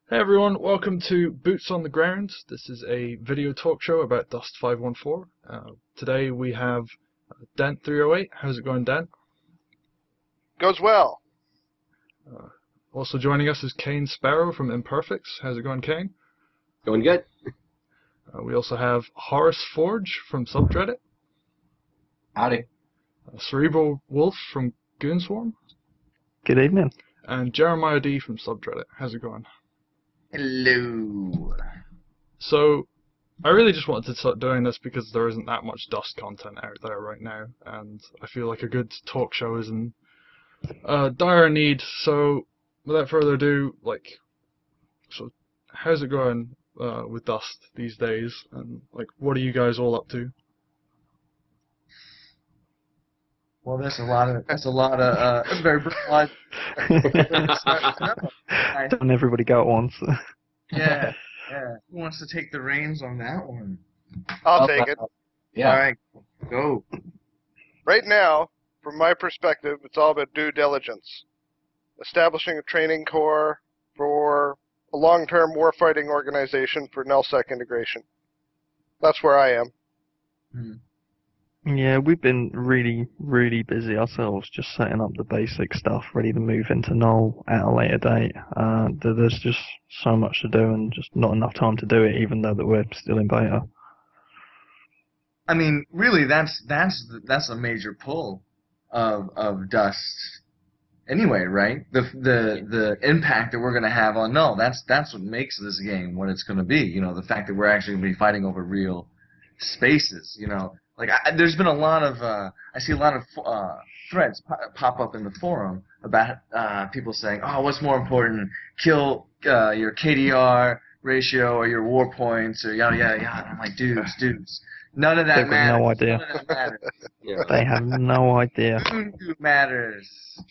Hey everyone, welcome to Boots on the Ground. This is a video talk show about Dust 514. Today we have Dent308. How's it going, Dent? Goes well. Also joining us is Kane Sparrow from Imperfects. How's it going, Kane? Going good. We also have Horace Forge from Subreddit. Howdy. Cerebral Wolf from Goonswarm. Good evening. And Jeremiah D from Subreddit. How's it going? Hello. So, I really just wanted to start doing this because there isn't that much Dust content out there right now, and I feel like a good talk show is in dire need. So, without further ado, so how's it going with Dust these days, and what are you guys all up to? Well, that's a lot of very broad. Don't everybody go at once. Yeah. Who wants to take the reins on that one? I'll take it. Yeah. All right, go. Right now, from my perspective, it's all about due diligence. Establishing a training corps for a long-term warfighting organization for NullSec integration. That's where I am. Yeah, we've been really, really busy ourselves, just setting up the basic stuff, ready to move into Null at a later date. There's just so much to do and just not enough time to do it, even though that we're still in beta. I mean, really, that's a major pull of Dust. Anyway, right? The impact that we're going to have on Null. That's what makes this game what it's going to be. You know, the fact that we're actually going to be fighting over real spaces. You know. There's been a lot of, I see a lot of threads pop up in the forum about people saying, oh, what's more important, kill your KDR ratio or your war points or yada, yada, yada. I'm like, dudes, none of that matters. No idea. None of that matters. Yeah. They have no idea. It matters.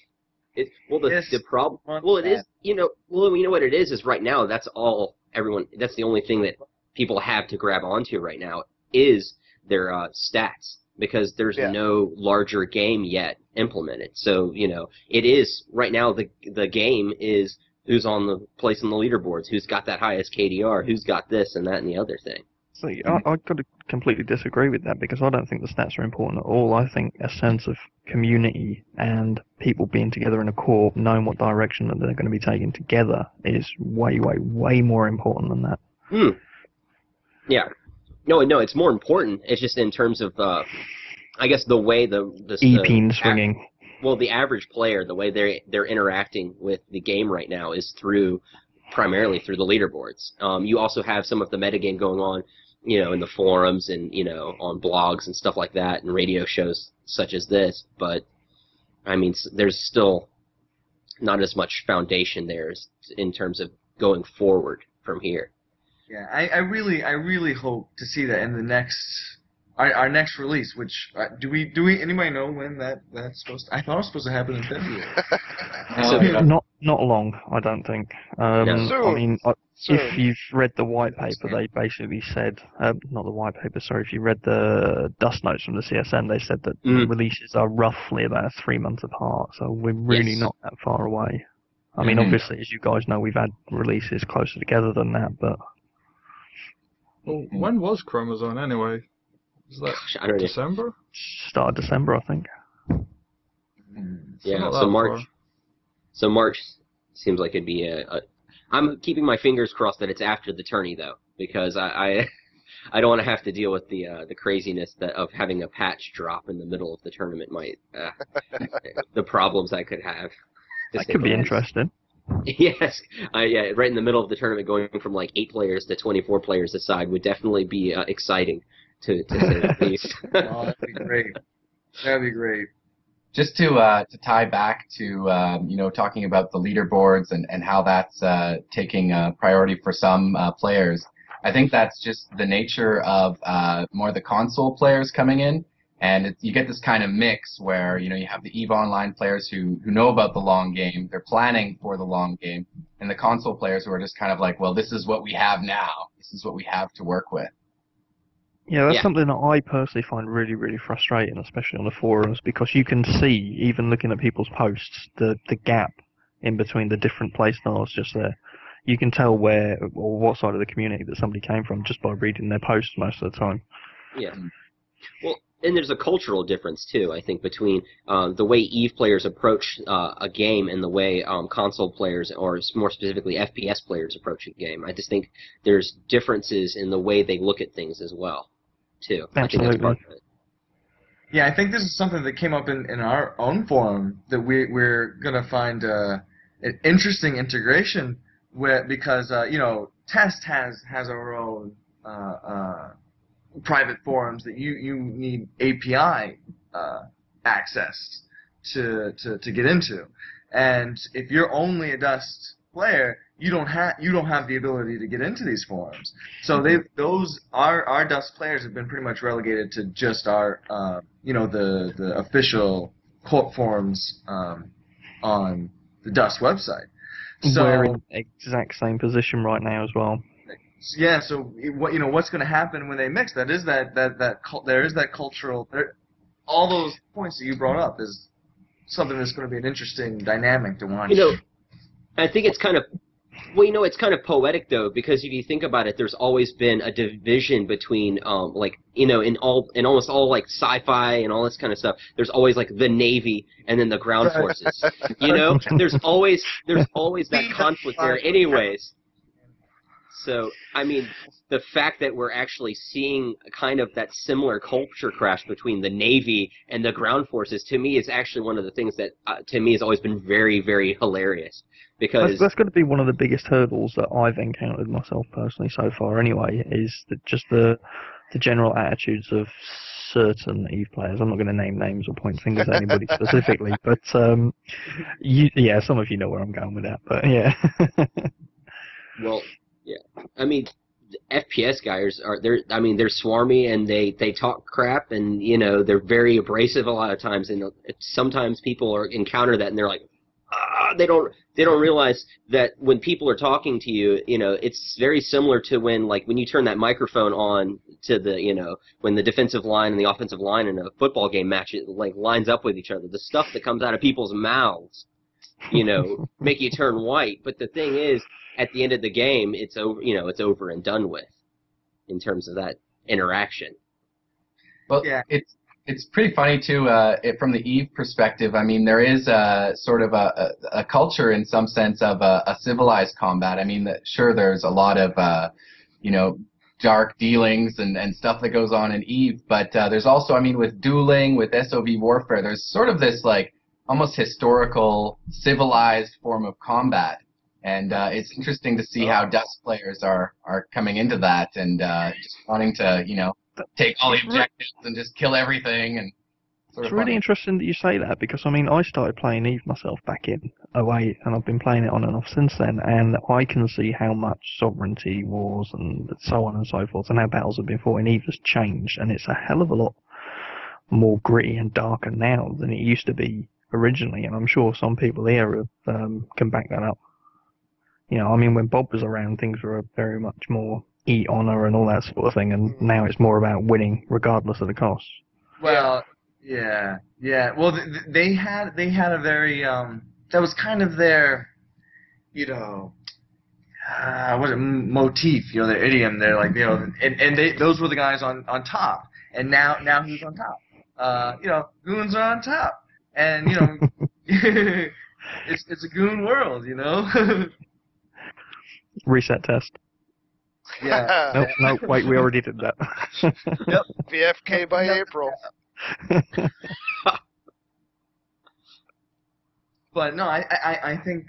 The problem. Well, it is. You know what it is right now. That's all everyone. That's the only thing that people have to grab onto right now is their stats, because there's no larger game yet implemented. So, it is right now the game is who's on the place on the leaderboards, who's got that highest KDR, who's got this and that and the other thing. So I've got to completely disagree with that, because I don't think the stats are important at all. I think a sense of community and people being together in a corps, knowing what direction that they're going to be taking together is way, way, way more important than that. Yeah. No, it's more important. It's just in terms of, I guess, the way the E-peen swinging. The average player, the way they're interacting with the game right now is primarily through the leaderboards. You also have some of the metagame going on, in the forums and, on blogs and stuff like that, and radio shows such as this. But, I mean, there's still not as much foundation there in terms of going forward from here. Yeah, I really hope to see that in the next our next release. Which do we anybody know when that's supposed to? I thought it was supposed to happen in February. Not long, I don't think. Soon. I mean, Soon. if you've read the white paper, they basically said, not the white paper, sorry. If you read the dust notes from the CSN, they said that the releases are roughly about 3 months apart. So we're really not that far away. I mean, obviously, as you guys know, we've had releases closer together than that, but. Well, when was Chromosome anyway? Was that I don't know. December? Start of December, I think. Yeah, not so that March. far. So March seems like it'd be I'm keeping my fingers crossed that it's after the tourney though, because I don't want to have to deal with the craziness of having a patch drop in the middle of the tournament. Might the problems I could have. That could be interesting. Yes, right in the middle of the tournament, going from like 8 players to 24 players aside would definitely be exciting to say the least. Oh, that'd be great. That'd be great. Just to tie back to talking about the leaderboards and how that's taking priority for some players, I think that's just the nature of more the console players coming in. And you get this kind of mix where, you have the EVE Online players who know about the long game, they're planning for the long game, and the console players who are just kind of like, well, this is what we have now. This is what we have to work with. Yeah, that's something that I personally find really, really frustrating, especially on the forums, because you can see, even looking at people's posts, the gap in between the different playstyles just there. you can tell where or what side of the community that somebody came from just by reading their posts most of the time. Yeah. Well, and there's a cultural difference too, I think, between the way EVE players approach a game and the way console players, or more specifically FPS players, approach a game. I just think there's differences in the way they look at things as well, too. Absolutely. I think that's part of it. Yeah, I think this is something that came up in our own forum that we're gonna find an interesting integration with, because Test has our own private forums that you need API access to get into, and if you're only a Dust player, you don't have the ability to get into these forums. So our Dust players have been pretty much relegated to just our the official court forums on the Dust website. So we're in the exact same position right now as well. Yeah, so what's going to happen when they mix? There is that cultural. All those points that you brought up is something that's going to be an interesting dynamic to watch. I think it's kind of it's kind of poetic though, because if you think about it, there's always been a division between in almost all like sci-fi and all this kind of stuff. There's always like the Navy and then the ground forces. There's always that conflict there, anyways. So, I mean, the fact that we're actually seeing kind of that similar culture crash between the Navy and the ground forces, to me, is actually one of the things that, to me, has always been very, very hilarious. Because that's going to be one of the biggest hurdles that I've encountered myself personally so far anyway, is that just the general attitudes of certain EVE players. I'm not going to name names or point fingers at anybody specifically, but some of you know where I'm going with that, but yeah. Well, yeah, I mean, FPS guys they're swarmy and they talk crap, and they're very abrasive a lot of times, and sometimes people encounter that and they're like, they don't realize that when people are talking to you, it's very similar to when you turn that microphone on to the when the defensive line and the offensive line in a football game match, it lines up with each other. The stuff that comes out of people's mouths, make you turn white. But the thing is, at the end of the game, it's over. It's over and done with, in terms of that interaction. Well, yeah. It's pretty funny too. From the EVE perspective, I mean, there is sort of a culture in some sense of a civilized combat. I mean, sure, there's a lot of dark dealings and stuff that goes on in EVE, but there's also, I mean, with dueling, with SOV warfare, there's sort of this almost historical, civilized form of combat. And it's interesting to see how Dust players are coming into that and just wanting to, take all the objectives and just kill everything. And it's really interesting that you say that, because, I mean, I started playing EVE myself back in 2008, and I've been playing it on and off since then, and I can see how much sovereignty wars and so on and so forth, and how battles have been fought in EVE has changed, and it's a hell of a lot more gritty and darker now than it used to be originally, and I'm sure some people here can back that up. I mean, when Bob was around, things were very much more eat honor and all that sort of thing, and now it's more about winning regardless of the cost. Well, yeah. Well, they had a very that was kind of their, motif, their idiom. They're like, and those were the guys on top, and now who's on top? Goons are on top, and it's a goon world, Reset test. Yeah. Nope, wait, we already did that. Yep, VFK by April. But no, I think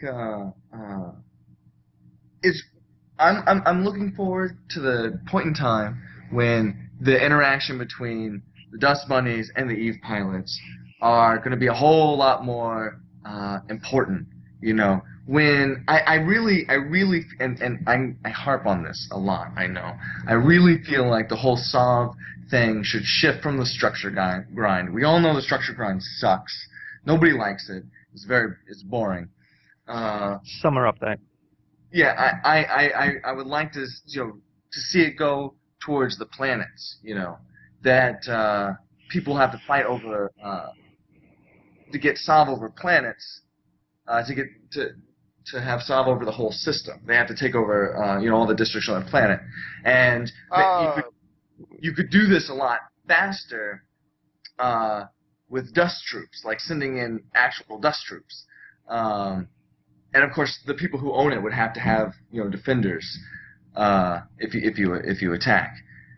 I'm looking forward to the point in time when the interaction between the Dust Bunnies and the EVE pilots are going to be a whole lot more important. When I really, and I harp on this a lot, I know. I really feel like the whole SOV thing should shift from the structure grind. We all know the structure grind sucks. Nobody likes it. It's boring. Summer update. Yeah, I would like to see it go towards the planets. That people have to fight over to get SOV over planets to get to have Sov over the whole system. They have to take over, all the districts on the planet, and you could do this a lot faster with dust troops, like sending in actual dust troops. And of course, the people who own it would have to have defenders if you attack.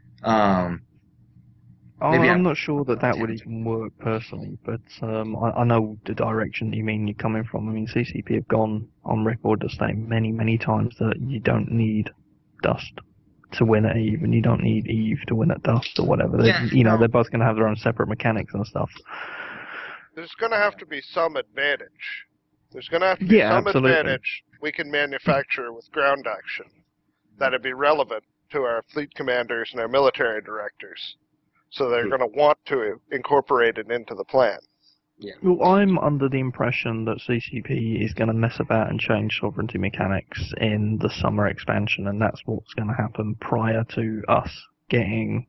I'm not sure that would even work personally, but I know the direction you mean you're coming from. I mean, CCP have gone on record to say many, many times that you don't need dust to win at Eve, and you don't need Eve to win at dust or whatever. They're both going to have their own separate mechanics and stuff. There's going to have to be some advantage. There's going to have to be some advantage we can manufacture with ground action that'd be relevant to our fleet commanders and our military directors. So they're going to want to incorporate it into the plan. Yeah. Well, I'm under the impression that CCP is going to mess about and change sovereignty mechanics in the summer expansion, and that's what's going to happen prior to us getting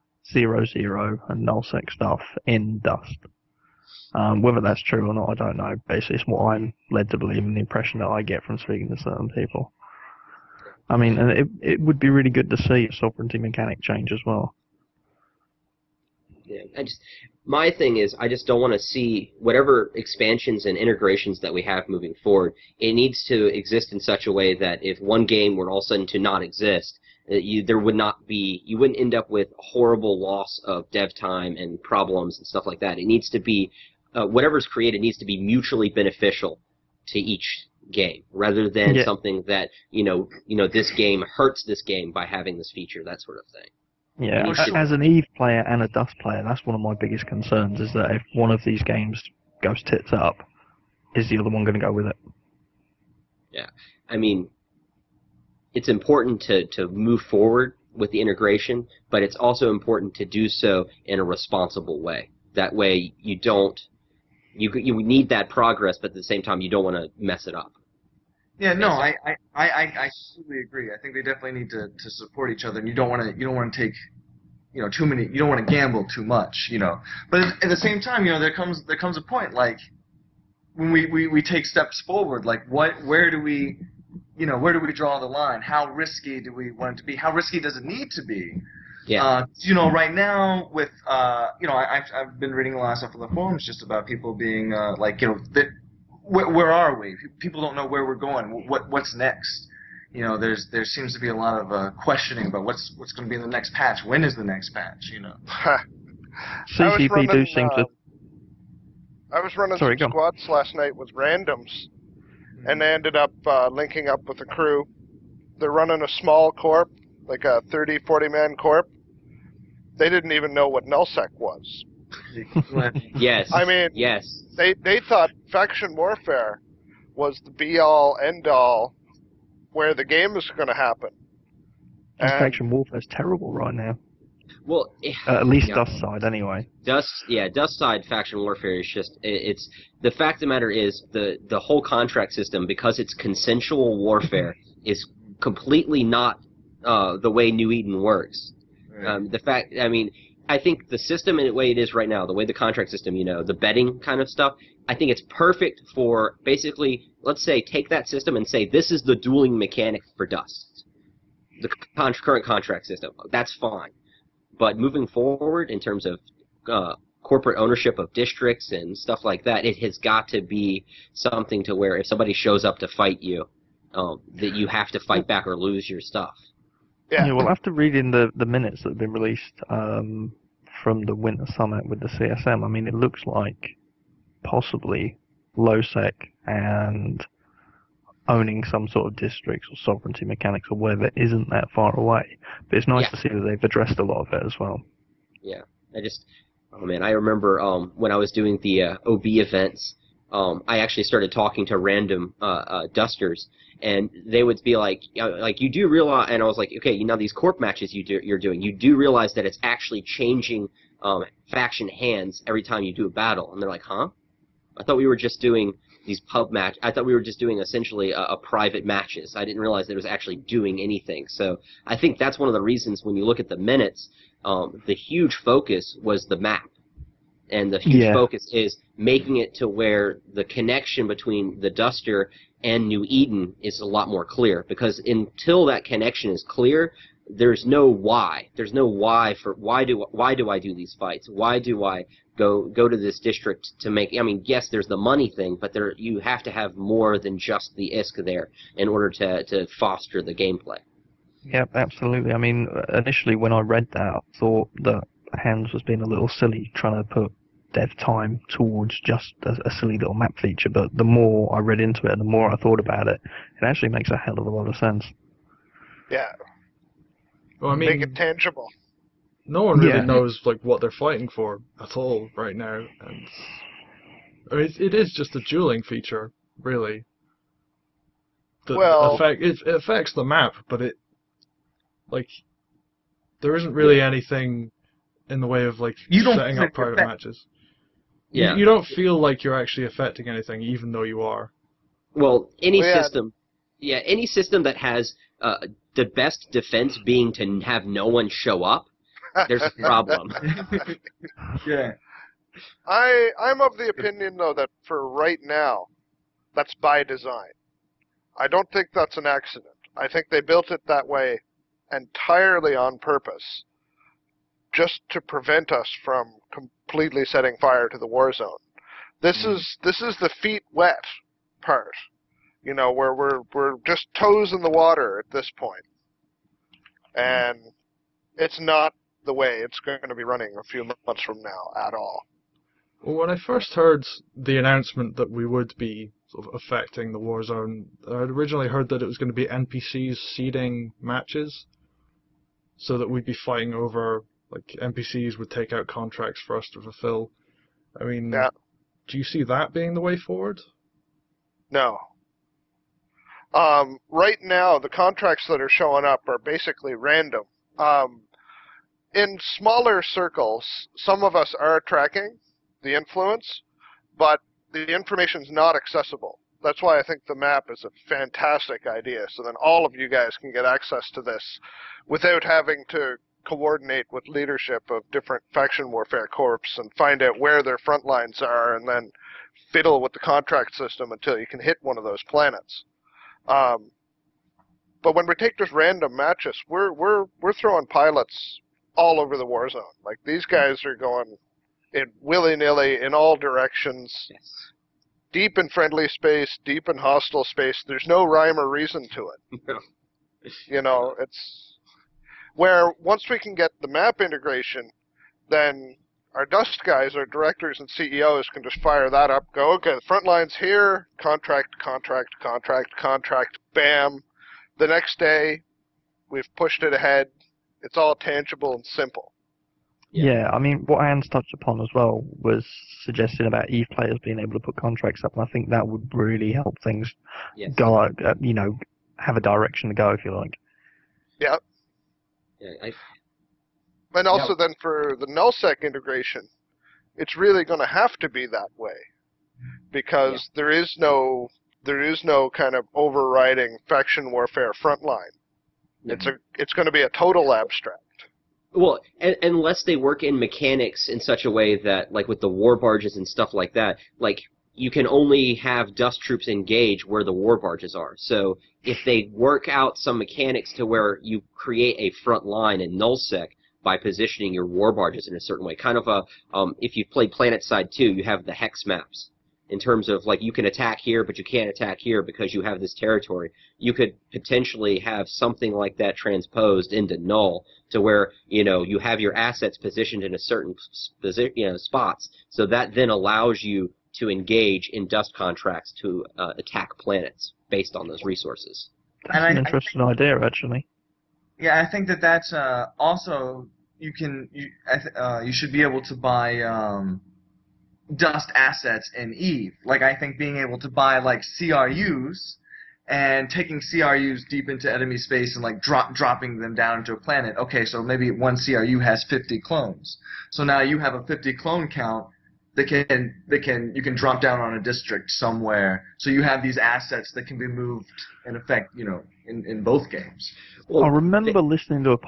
0-0 and nullsec stuff in Dust. Whether that's true or not, I don't know. Basically, it's what I'm led to believe and the impression that I get from speaking to certain people. I mean, and it would be really good to see a sovereignty mechanic change as well. Yeah, my thing is, I just don't want to see whatever expansions and integrations that we have moving forward. It needs to exist in such a way that if one game were all of a sudden to not exist, you wouldn't end up with horrible loss of dev time and problems and stuff like that. It needs to be whatever's created needs to be mutually beneficial to each game, rather than something that this game hurts this game by having this feature, that sort of thing. Yeah, as an Eve player and a Dust player, that's one of my biggest concerns, is that if one of these games goes tits up, is the other one going to go with it? Yeah, I mean, it's important to move forward with the integration, but it's also important to do so in a responsible way. That way you need that progress, but at the same time you don't want to mess it up. Yeah, no, I completely agree. I think they definitely need to support each other, and you don't want to take too many. You don't want to gamble too much, But at the same time, there comes a point like when we take steps forward, like where do we draw the line? How risky do we want it to be? How risky does it need to be? Yeah. Right now with I've been reading a lot of stuff on the forums just about people being where are we? People don't know where we're going. What's next? There seems to be a lot of questioning about what's going to be in the next patch. When is the next patch? CCP do seem to. I was running some squads last night with randoms, and they ended up linking up with a crew. They're running a small corp, like a 30, 40-man corp. They didn't even know what nullsec was. Yes. I mean, yes. They thought faction warfare was the be-all, end-all, where the game is going to happen. And faction warfare is terrible right now. Well, at least Dust side, anyway. Dust side faction warfare is just it's the fact of the matter is the whole contract system, because it's consensual warfare, is completely not the way New Eden works. Right. I think the system in the way it is right now, the way the contract system, the betting kind of stuff, I think it's perfect for basically, let's say, take that system and say, this is the dueling mechanic for Dust. The current contract system. That's fine. But moving forward, in terms of corporate ownership of districts and stuff like that, it has got to be something to where if somebody shows up to fight you, that you have to fight back or lose your stuff. Yeah, well, after reading the minutes that have been released from the Winter Summit with the CSM, it looks like possibly low-sec and owning some sort of districts or sovereignty mechanics or whatever isn't that far away. But it's nice to see that they've addressed a lot of it as well. Yeah, I remember when I was doing the OB events, I actually started talking to random dusters, and they would be like you do realize, and I was like, okay, these corp matches you're doing, you do realize that it's actually changing faction hands every time you do a battle, and they're like, huh? I thought we were just doing these pub match. I thought we were just doing essentially a private matches. I didn't realize that it was actually doing anything. So I think that's one of the reasons when you look at the minutes, the huge focus was the map. And the huge focus is making it to where the connection between the Duster and New Eden is a lot more clear, because until that connection is clear, there's no why. There's no why for why do I do these fights? Why do I go to this district to make? I mean, yes, there's the money thing, but you have to have more than just the ISK there in order to foster the gameplay. Yeah, absolutely. I mean, initially when I read that, I thought that Hands was being a little silly trying to put dev time towards just a silly little map feature, but the more I read into it and the more I thought about it, it actually makes a hell of a lot of sense. Yeah. Well, I mean, make it tangible. No one really knows like what they're fighting for at all right now, and I mean, it is just a dueling feature, really. It affects the map, but there isn't really anything in the way of setting up private matches. Yeah. You don't feel like you're actually affecting anything, even though you are. Well, any system that has the best defense being to have no one show up, there's a problem. Yeah. I'm of the opinion, though, that for right now, that's by design. I don't think that's an accident. I think they built it that way entirely on purpose, just to prevent us from completely setting fire to the war zone. This is the feet wet part, where we're just toes in the water at this point, and it's not the way it's going to be running a few months from now at all. Well, when I first heard the announcement that we would be sort of affecting the war zone, I'd originally heard that it was going to be NPCs seeding matches, so that we'd be fighting over, NPCs would take out contracts for us to fulfill. I mean, do you see that being the way forward? No. Right now, the contracts that are showing up are basically random. In smaller circles, some of us are tracking the influence, but the information's not accessible. That's why I think the map is a fantastic idea, so then all of you guys can get access to this without having to coordinate with leadership of different faction warfare corps and find out where their front lines are and then fiddle with the contract system until you can hit one of those planets. But when we take just random matches, we're throwing pilots all over the war zone. These guys are going in willy-nilly in all directions. Yes. Deep in friendly space, deep in hostile space. There's no rhyme or reason to it. No. It's where once we can get the map integration, then our Dust guys, our directors and CEOs can just fire that up, go, okay, the front line's here, contract, bam. The next day, we've pushed it ahead. It's all tangible and simple. Yeah, I mean, what Hans touched upon as well was suggesting about EVE players being able to put contracts up, and I think that would really help things go, have a direction to go, if you like. Yeah. And also then for the nullsec integration, it's really going to have to be that way, because there is no kind of overriding faction warfare frontline. Mm-hmm. It's going to be a total abstract. Well, unless they work in mechanics in such a way that, with the war barges and stuff like that, you can only have Dust troops engage where the war barges are. So if they work out some mechanics to where you create a front line in nullsec by positioning your war barges in a certain way, kind of if you've played PlanetSide 2, you have the hex maps. In terms of, you can attack here, but you can't attack here because you have this territory. You could potentially have something like that transposed into Null to where, you have your assets positioned in a certain spots. So that then allows you to engage in Dust contracts to attack planets based on those resources. That's an interesting idea, actually. Yeah, I think that's also, you should be able to buy Dust assets in EVE. I think being able to buy CRUs and taking CRUs deep into enemy space and dropping them down into a planet. Okay, so maybe one CRU has 50 clones. So now you have a 50 clone count that you can drop down on a district somewhere. So you have these assets that can be moved in effect, in both games. Well, I remember listening to a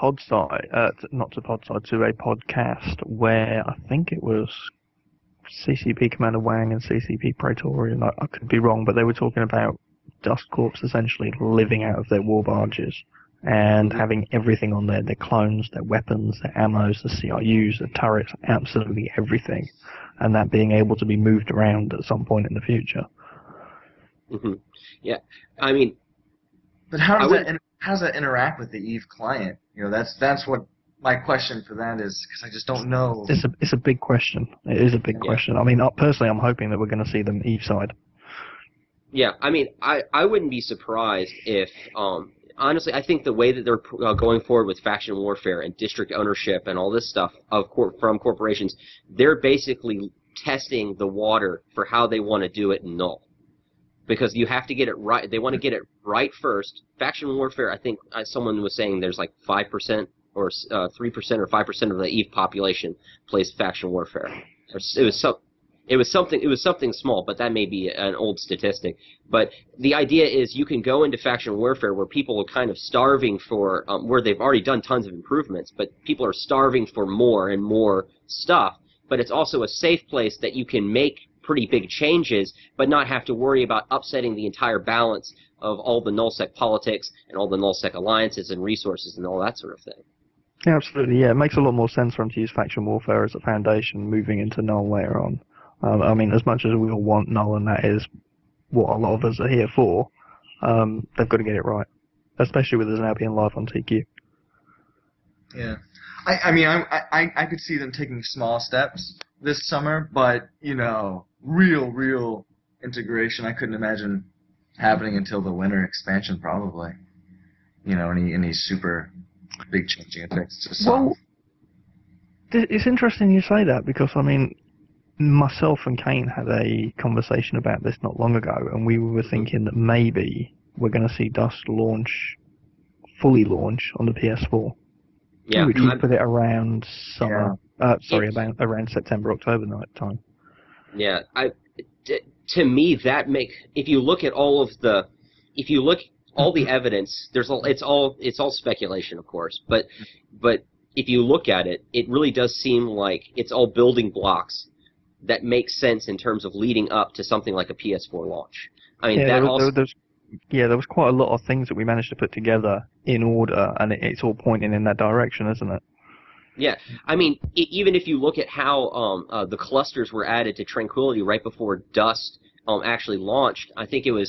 to a podcast where I think it was CCP Commander Wang and CCP Praetorian, I could be wrong, but they were talking about Dust Corps essentially living out of their war barges and having everything on there, their clones, their weapons, their ammos, the CRUs, the turrets, absolutely everything, and that being able to be moved around at some point in the future. Mm-hmm. Yeah, I mean... But how does that interact with the Eve client? You know, that's what my question for that is, because I just don't know. It's a big question. It is a big question. I mean, personally, I'm hoping that we're going to see them Eve side. Yeah, I mean, I wouldn't be surprised if, honestly, I think the way that they're going forward with faction warfare and district ownership and all this stuff from corporations, they're basically testing the water for how they want to do it in Null. Because you have to get it right. They want to get it right first. Faction warfare, I think someone was saying there's like 5% or 3% or 5% of the EVE population plays faction warfare. It was something small, but that may be an old statistic. But the idea is you can go into faction warfare where people are kind of starving for, where they've already done tons of improvements, but people are starving for more and more stuff. But it's also a safe place that you can make pretty big changes, but not have to worry about upsetting the entire balance of all the nullsec politics and all the nullsec alliances and resources and all that sort of thing. Yeah, absolutely. Yeah, it makes a lot more sense for them to use faction warfare as a foundation, moving into Null later on. I mean, as much as we all want Null, and that is what a lot of us are here for, they've got to get it right, especially with us now being live on TQ. Yeah. I mean, I could see them taking small steps this summer, but, you know, real integration, I couldn't imagine happening until the winter expansion, probably. You know, any super big changing effects to some. Well, it's interesting you say that, because, I mean, myself and Kane had a conversation about this not long ago, and we were thinking that maybe we're going to see Dust fully launch on the PS4. Yeah, which would put it around summer. Yeah. Around September, October night time. Yeah, to me that if you look at all the evidence, it's all speculation, of course, but if you look at it, it really does seem like it's all building blocks that make sense in terms of leading up to something like a PS4 launch. I mean, there was quite a lot of things that we managed to put together in order, and it's all pointing in that direction, isn't it? Yeah, I mean, even if you look at how the clusters were added to Tranquility right before Dust actually launched, I think it was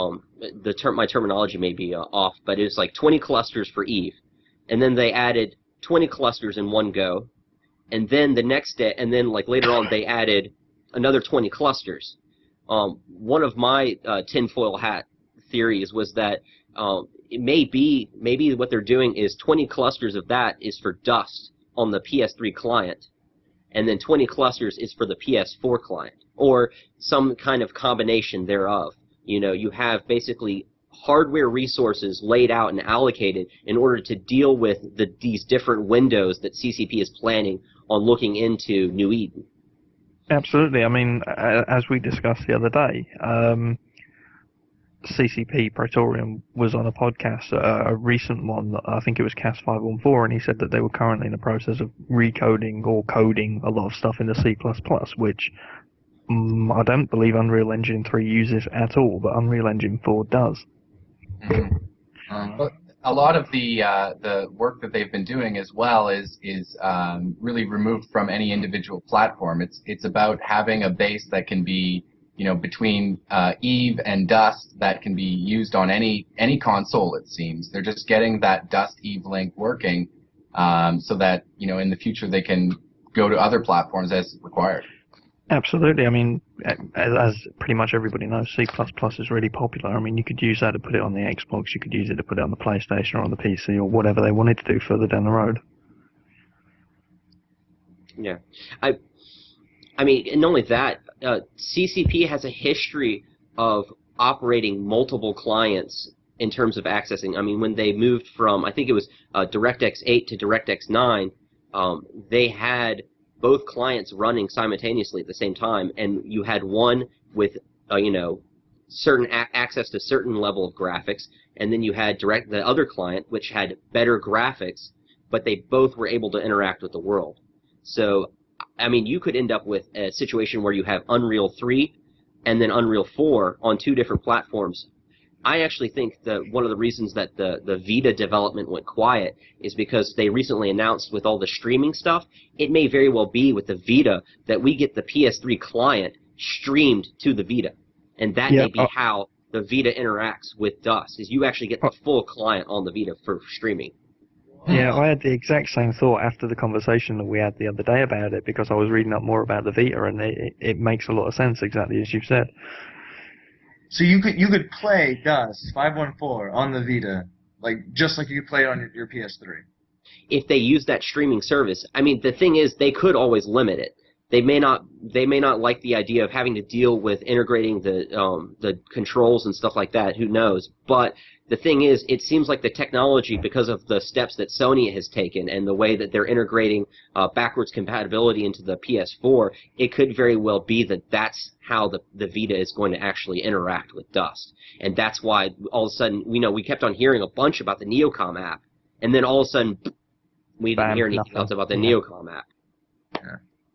my terminology may be off, but it was like 20 clusters for Eve, and then they added 20 clusters in one go, and then the next day, and then like later on they added another 20 clusters. One of my tinfoil hat theories was that maybe what they're doing is 20 clusters of that is for Dust on the PS3 client, and then 20 clusters is for the PS4 client, or some kind of combination thereof. You know, you have basically hardware resources laid out and allocated in order to deal with these different windows that CCP is planning on looking into New Eden. Absolutely. I mean, as we discussed the other day, CCP Praetorium was on a podcast, a recent one, I think it was Cast 514, and he said that they were currently in the process of recoding or coding a lot of stuff into C++, which I don't believe Unreal Engine 3 uses at all, but Unreal Engine 4 does. But a lot of the work that they've been doing as well is really removed from any individual platform. It's about having a base that can be, you know, between Eve and Dust that can be used on any console, it seems. They're just getting that Dust-Eve link working so that, you know, in the future they can go to other platforms as required. Absolutely. I mean, as pretty much everybody knows, C++ is really popular. I mean, you could use that to put it on the Xbox, you could use it to put it on the PlayStation or on the PC or whatever they wanted to do further down the road. Yeah. I mean, and not only that, CCP has a history of operating multiple clients in terms of accessing. I mean, when they moved from, I think it was DirectX 8 to DirectX 9, they had both clients running simultaneously at the same time, and you had one with, you know, certain access to certain level of graphics, and then you had the other client, which had better graphics, but they both were able to interact with the world. So, I mean, you could end up with a situation where you have Unreal 3 and then Unreal 4 on two different platforms, I actually think that one of the reasons that the Vita development went quiet is because they recently announced with all the streaming stuff, it may very well be with the Vita that we get the PS3 client streamed to the Vita. And that may be how the Vita interacts with Dust, is you actually get the full client on the Vita for streaming. Yeah, I had the exact same thought after the conversation that we had the other day about it, because I was reading up more about the Vita, and it makes a lot of sense, exactly as you've said. So you could play Dust 514 on the Vita, just like you could play it on your PS3. If they use that streaming service, I mean, the thing is, they could always limit it. They may not like the idea of having to deal with integrating the controls and stuff like that. Who knows? But the thing is, it seems like the technology, because of the steps that Sony has taken and the way that they're integrating backwards compatibility into the PS4, it could very well be that that's how the Vita is going to actually interact with Dust. And that's why all of a sudden, we kept on hearing a bunch about the Neocom app, and then all of a sudden, we didn't hear anything else about the Neocom app. Yeah.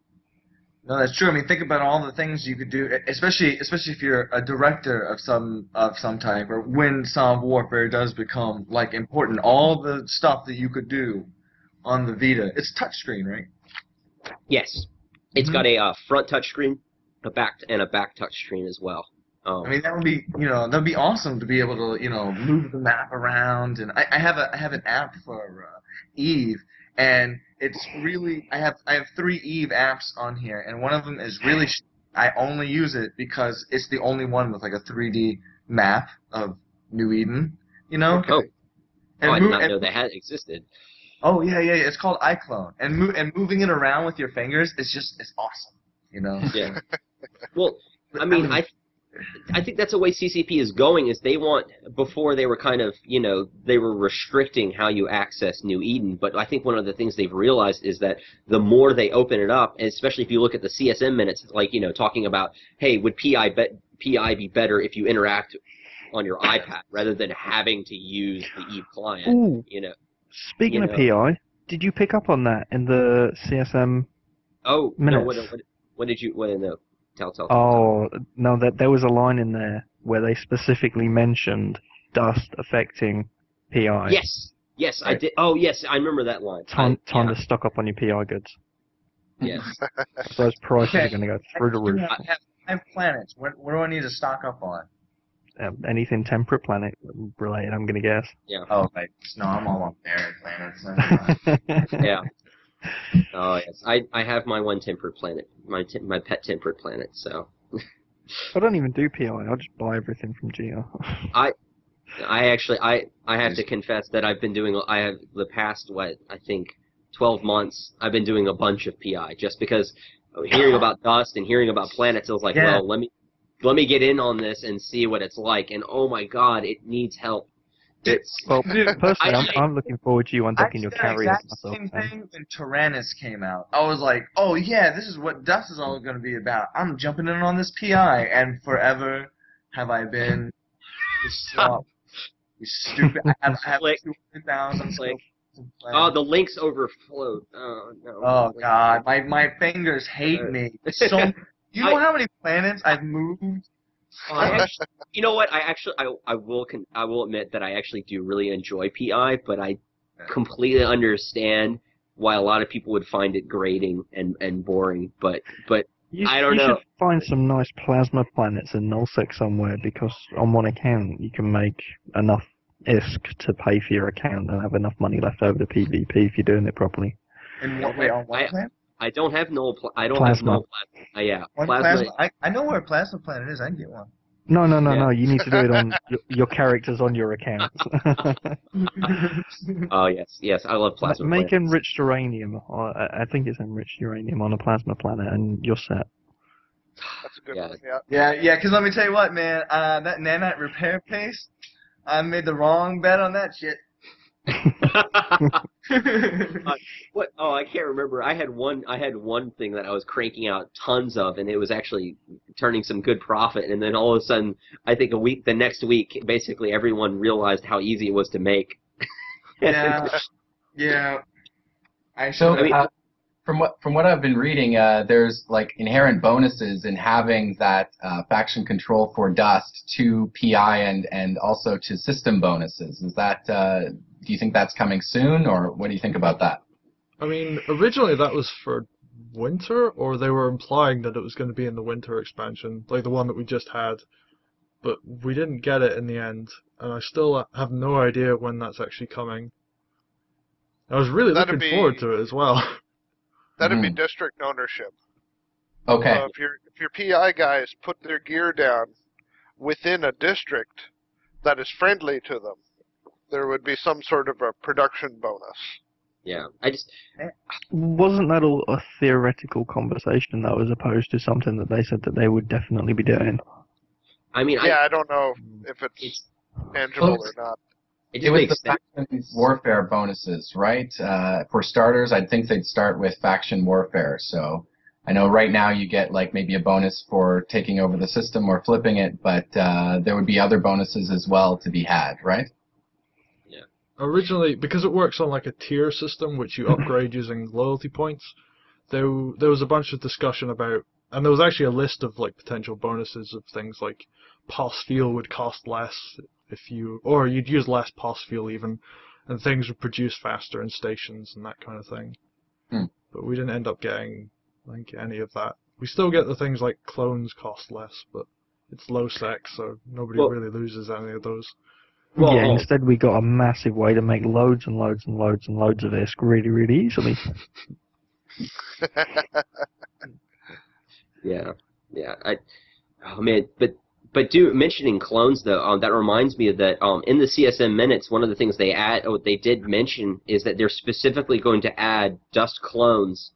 No, that's true. I mean, think about all the things you could do, especially if you're a director of some type, or when Song of Warfare does become important. All the stuff that you could do on the Vita, it's touchscreen, right? Yes, it's got a front touchscreen, a back touchscreen as well. I mean, that would be awesome to be able to move the map around. And I have an app for Eve. And it's really, I have 3 Eve apps on here, and one of them is really, I only use it because it's the only one with a 3D map of New Eden, Okay. Oh, I did not know that existed. Oh, yeah, it's called iClone. And moving it around with your fingers, it's awesome, Yeah. Well, I mean, I think that's the way CCP is going, is they want, before they were kind of, they were restricting how you access New Eden, but I think one of the things they've realized is that the more they open it up, and especially if you look at the CSM minutes, talking about, hey, would PI be better if you interact on your iPad rather than having to use the Eve client? Ooh. Speaking of PI, did you pick up on that in the CSM minutes? No, what did you, no. Tell. Oh, no, there was a line in there where they specifically mentioned Dust affecting PI. Yes, right. I did. Oh, yes, I remember that line. Time to stock up on your PI goods. Yes. Those prices are going to go through the roof. I have planets. What do I need to stock up on? Anything temperate planet related, I'm going to guess. Yeah. Oh, right. No, I'm all on there planets. Yeah. Oh yes, I have my one temperate planet, my pet temperate planet. So I don't even do PI. I just buy everything from GR. I have to confess that I've been doing. I have the past 12 months. I've been doing a bunch of PI just because hearing about Dust and hearing about planets. I was like, well, let me get in on this and see what it's like. And oh my God, it needs help. Personally, I'm looking forward to you unlocking your carrier. I did the exact same thing when Tyrannus came out. I was like, oh yeah, this is what Dust is all going to be about. I'm jumping in on this PI, and forever have I been you stupid. I have 200,000. Oh, the links overflowed. Oh no. Oh God, my fingers hate me. So you know how many planets I've moved? You know what? I will admit that I actually do really enjoy PI, but I completely understand why a lot of people would find it grating and boring. But I don't know. You should find some nice plasma planets in Nullsec somewhere, because on one account you can make enough ISK to pay for your account and have enough money left over to PvP if you're doing it properly. In what way? On what planet? I don't have null. I don't have null plasma. Yeah, plasma. I know where a plasma planet is. I can get one. No. You need to do it on your characters on your account. Oh yes. I love plasma. Make enriched uranium. I think it's enriched uranium on a plasma planet, and you're set. That's a good one. Yeah. Because let me tell you what, man. That nanite repair paste. I made the wrong bet on that shit. What? Oh, I can't remember. I had one thing that I was cranking out tons of, and it was actually turning some good profit. And then all of a sudden, I think the next week, basically everyone realized how easy it was to make. Yeah. from what I've been reading, there's like inherent bonuses in having that faction control for Dust to PI and also to system bonuses. Is that do you think that's coming soon, or what do you think about that? I mean, originally that was for Winter, or they were implying that it was going to be in the Winter expansion, like the one that we just had, but we didn't get it in the end, and I still have no idea when that's actually coming. I was really looking forward to it as well. That'd be district ownership. Okay. If your PI guys put their gear down within a district that is friendly to them, there would be some sort of a production bonus. Yeah, Wasn't that all a theoretical conversation, though, as opposed to something that they said that they would definitely be doing? I mean, I don't know if it's tangible or not. It was the faction warfare bonuses, right? For starters, I'd think they'd start with faction warfare. So I know right now you get like maybe a bonus for taking over the system or flipping it, but there would be other bonuses as well to be had, right? Originally, because it works on like a tier system, which you upgrade using loyalty points, there was a bunch of discussion about, and there was actually a list of like potential bonuses of things like pos fuel would cost less or you'd use less pos fuel even, and things would produce faster in stations and that kind of thing. But we didn't end up getting like any of that. We still get the things like clones cost less, but it's low sec, so nobody really loses any of those. Well, instead we got a massive way to make loads and loads and loads and loads of ISK really, really easily. Yeah. But mentioning clones though, that reminds me of that in the CSM minutes, one of the things they did mention is that they're specifically going to add Duster clones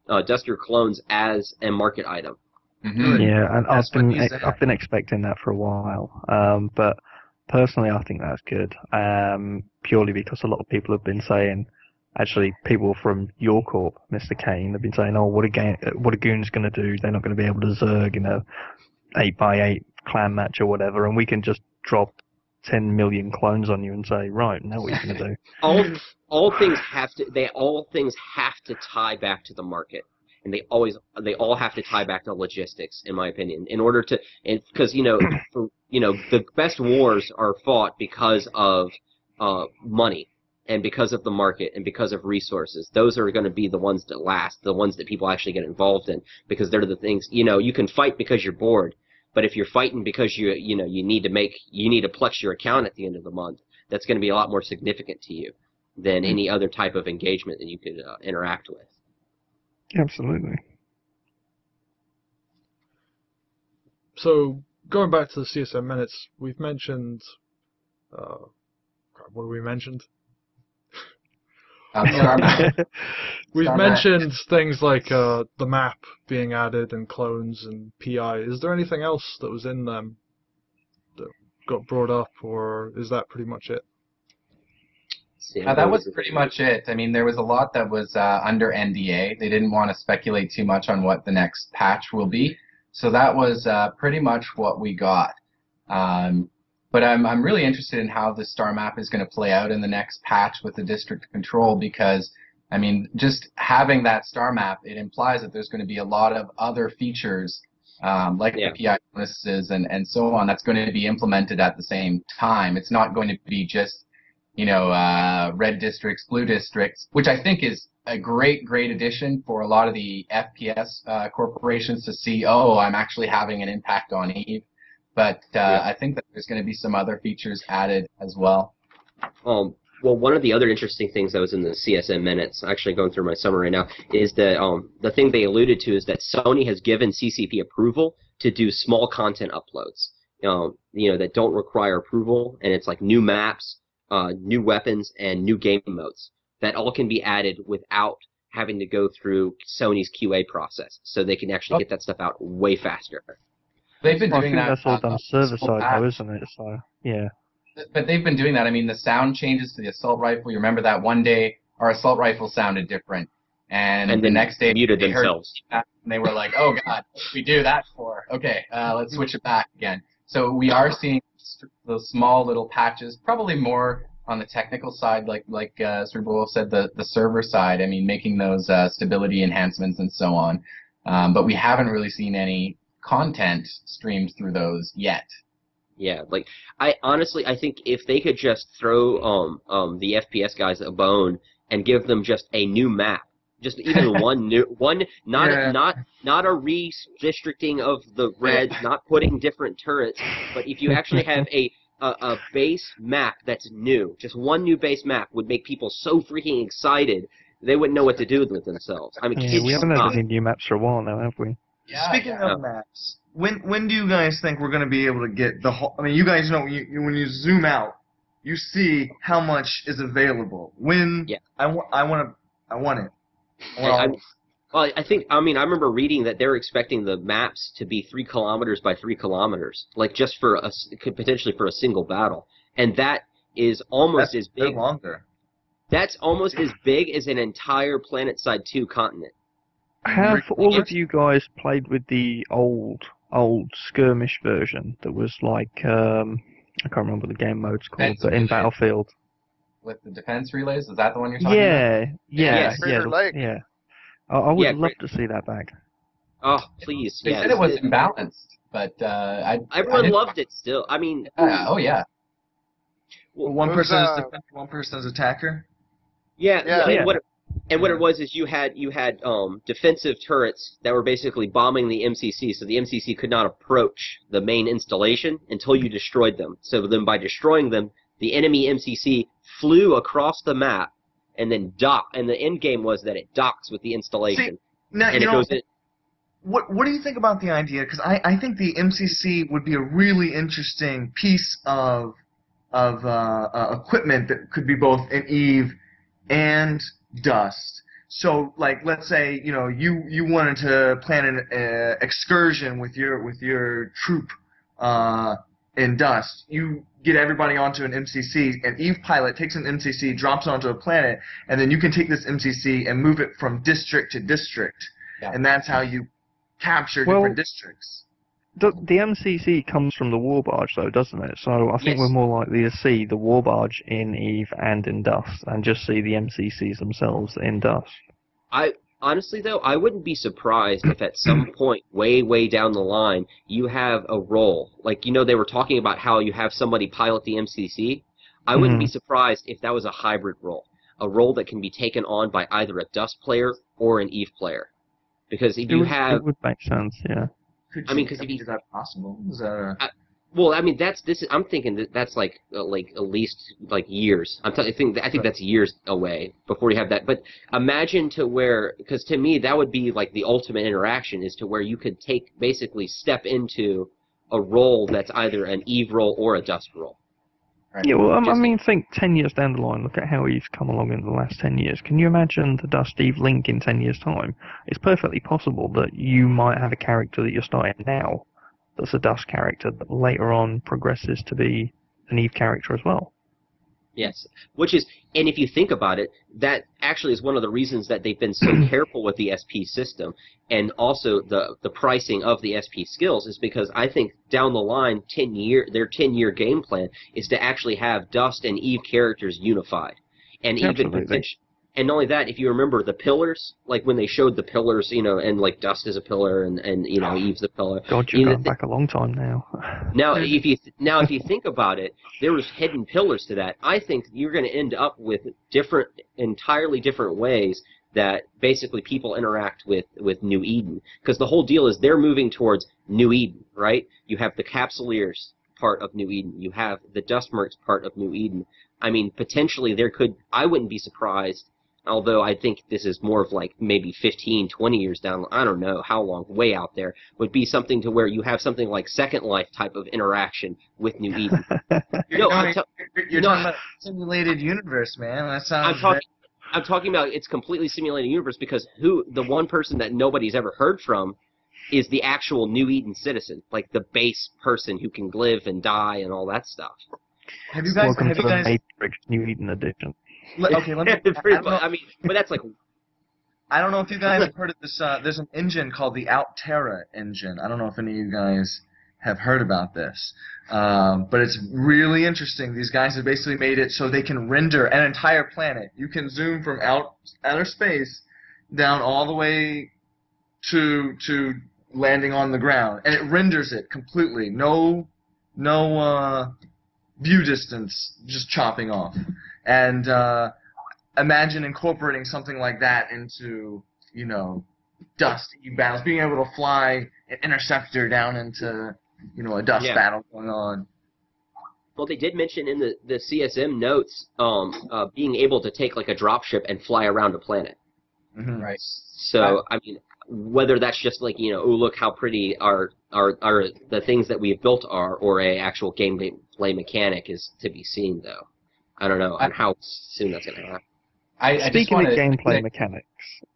as a market item. Mm-hmm. Yeah, and I've been expecting that for a while, but. Personally, I think that's good, purely because a lot of people have been saying, actually, people from your corp, Mr. Kane, have been saying, what a goon's going to do? They're not going to be able to zerg in a 8x8 clan match or whatever, and we can just drop 10 million clones on you and say, right, now what are you going to do? all things have to tie back to the market. And they all have to tie back to logistics, in my opinion, in order to, because the best wars are fought because of money and because of the market and because of resources. Those are going to be the ones that last, the ones that people actually get involved in, because they're the things. You can fight because you're bored, but if you're fighting because you need to plex your account at the end of the month, that's going to be a lot more significant to you than any other type of engagement that you could interact with. Absolutely. So, going back to the CSM minutes, we've mentioned... what have we mentioned? We've mentioned things like the map being added and clones and PI. Is there anything else that was in them that got brought up, or is that pretty much it? That was pretty much it. I mean, there was a lot that was under NDA. They didn't want to speculate too much on what the next patch will be. So that was pretty much what we got. But I'm really interested in how the star map is going to play out in the next patch with the district control, because, I mean, just having that star map, it implies that there's going to be a lot of other features like the PI bonuses and so on that's going to be implemented at the same time. It's not going to be just red districts, blue districts, which I think is a great addition for a lot of the FPS corporations to see, I'm actually having an impact on EVE. But I think that there's going to be some other features added as well. Well, one of the other interesting things that was in the CSM minutes, actually going through my summary now, is that the thing they alluded to is that Sony has given CCP approval to do small content uploads, that don't require approval, and it's like new maps, new weapons, and new game modes that all can be added without having to go through Sony's QA process, so they can actually get that stuff out way faster. They've been doing that. That's all done server side, though, isn't it? So yeah. But they've been doing that. I mean, the sound changes to the assault rifle. You remember that one day our assault rifle sounded different, and the next day muted they themselves. Heard and they were like, "Oh God, what did we do that for?" Okay, let's switch it back again. So we are seeing those small little patches, probably more on the technical side, like Cerebral said, the server side. I mean, making those stability enhancements and so on. But we haven't really seen any content streamed through those yet. Yeah, like I think if they could just throw the FPS guys a bone and give them just a new map, just even not a redistricting of the reds, not putting different turrets, but if you actually have a base map that's new, just one new base map would make people so freaking excited they wouldn't know what to do with themselves. I mean, we haven't had any new maps for a while now, have we? Yeah, Speaking of maps, when do you guys think we're going to be able to get the whole? I mean, you guys know when you zoom out, you see how much is available. I want it. I remember reading that they're expecting the maps to be 3 kilometers by 3 kilometers, like just potentially for a single battle, and that is almost as big. Longer. That's almost as big as an entire PlanetSide 2 continent. Have all of you guys played with the old skirmish version that was like I can't remember what the game mode's called, but in Battlefield? With the defense relays, is that the one you're talking about? Yeah. I would love to see that back. Oh, please! They said it was imbalanced, but everyone loved it still. I mean, oh yeah. One person is defender, one person is attacker. Yeah. And what it was is you had defensive turrets that were basically bombing the MCC, so the MCC could not approach the main installation until you destroyed them. So then by destroying them, the enemy MCC flew across the map and then docked. And the end game was that it docks with the installation. What do you think about the idea? Because I think the MCC would be a really interesting piece of equipment that could be both in EVE and Dust. So, like, let's say you wanted to plan an excursion with your troop in Dust. You get everybody onto an MCC, and EVE Pilot takes an MCC, drops it onto a planet, and then you can take this MCC and move it from district to district, and that's how you capture different districts. The MCC comes from the war barge, though, doesn't it? So I think we're more likely to see the war barge in EVE and in Dust, and just see the MCCs themselves in Dust. Honestly, though, I wouldn't be surprised if at some point, way down the line, you have a role. Like, they were talking about how you have somebody pilot the MCC. I wouldn't be surprised if that was a hybrid role. A role that can be taken on by either a Dust player or an EVE player. Because if you have... It would make sense, yeah. Is that possible? Is that I'm thinking that's like at least like years. I think that's years away before you have that. But imagine because to me that would be like the ultimate interaction, is to where you could basically step into a role that's either an EVE role or a Dust role. Right. Yeah, well, think 10 years down the line, look at how EVE's come along in the last 10 years. Can you imagine the Dust EVE link in 10 years' time? It's perfectly possible that you might have a character that you're starting now that's a Dust character that later on progresses to be an EVE character as well. Yes, and if you think about it, that actually is one of the reasons that they've been so careful with the SP system, and also the pricing of the SP skills, is because I think down the line, their 10-year game plan is to actually have Dust and EVE characters unified, and and not only that, if you remember the pillars, like when they showed the pillars, and like Dust is a pillar and EVE's a pillar. God, you've gone back a long time now. Now, if you think about it, there was hidden pillars to that. I think you're going to end up with entirely different ways that basically people interact with New Eden, because the whole deal is they're moving towards New Eden, right? You have the Capsuleers part of New Eden. You have the Dustmercs part of New Eden. I mean, potentially I wouldn't be surprised. Although I think this is more of like maybe 15, 20 years down, I don't know how long, way out there, would be something to where you have something like Second Life type of interaction with New Eden. You're talking about simulated universe, man. That sounds I'm talking about it's completely simulated universe, because the one person that nobody's ever heard from is the actual New Eden citizen, like the base person who can live and die and all that stuff. Welcome to the Matrix New Eden edition. Okay, let me. But that's like. I don't know if you guys have heard of this. There's an engine called the Altera engine. I don't know if any of you guys have heard about this. But it's really interesting. These guys have basically made it so they can render an entire planet. You can zoom from outer space down all the way to landing on the ground, and it renders it completely. No view distance, just chopping off. And imagine incorporating something like that into, dust battles, being able to fly an interceptor down into, a dust battle going on. Well, they did mention in the CSM notes being able to take like a dropship and fly around a planet. Mm-hmm. Right. So, I mean, whether that's just like, oh, look how pretty our the things that we've built are, or a actual gameplay mechanic is to be seen, though. I don't know how soon that's going to happen. Speaking of gameplay mechanics,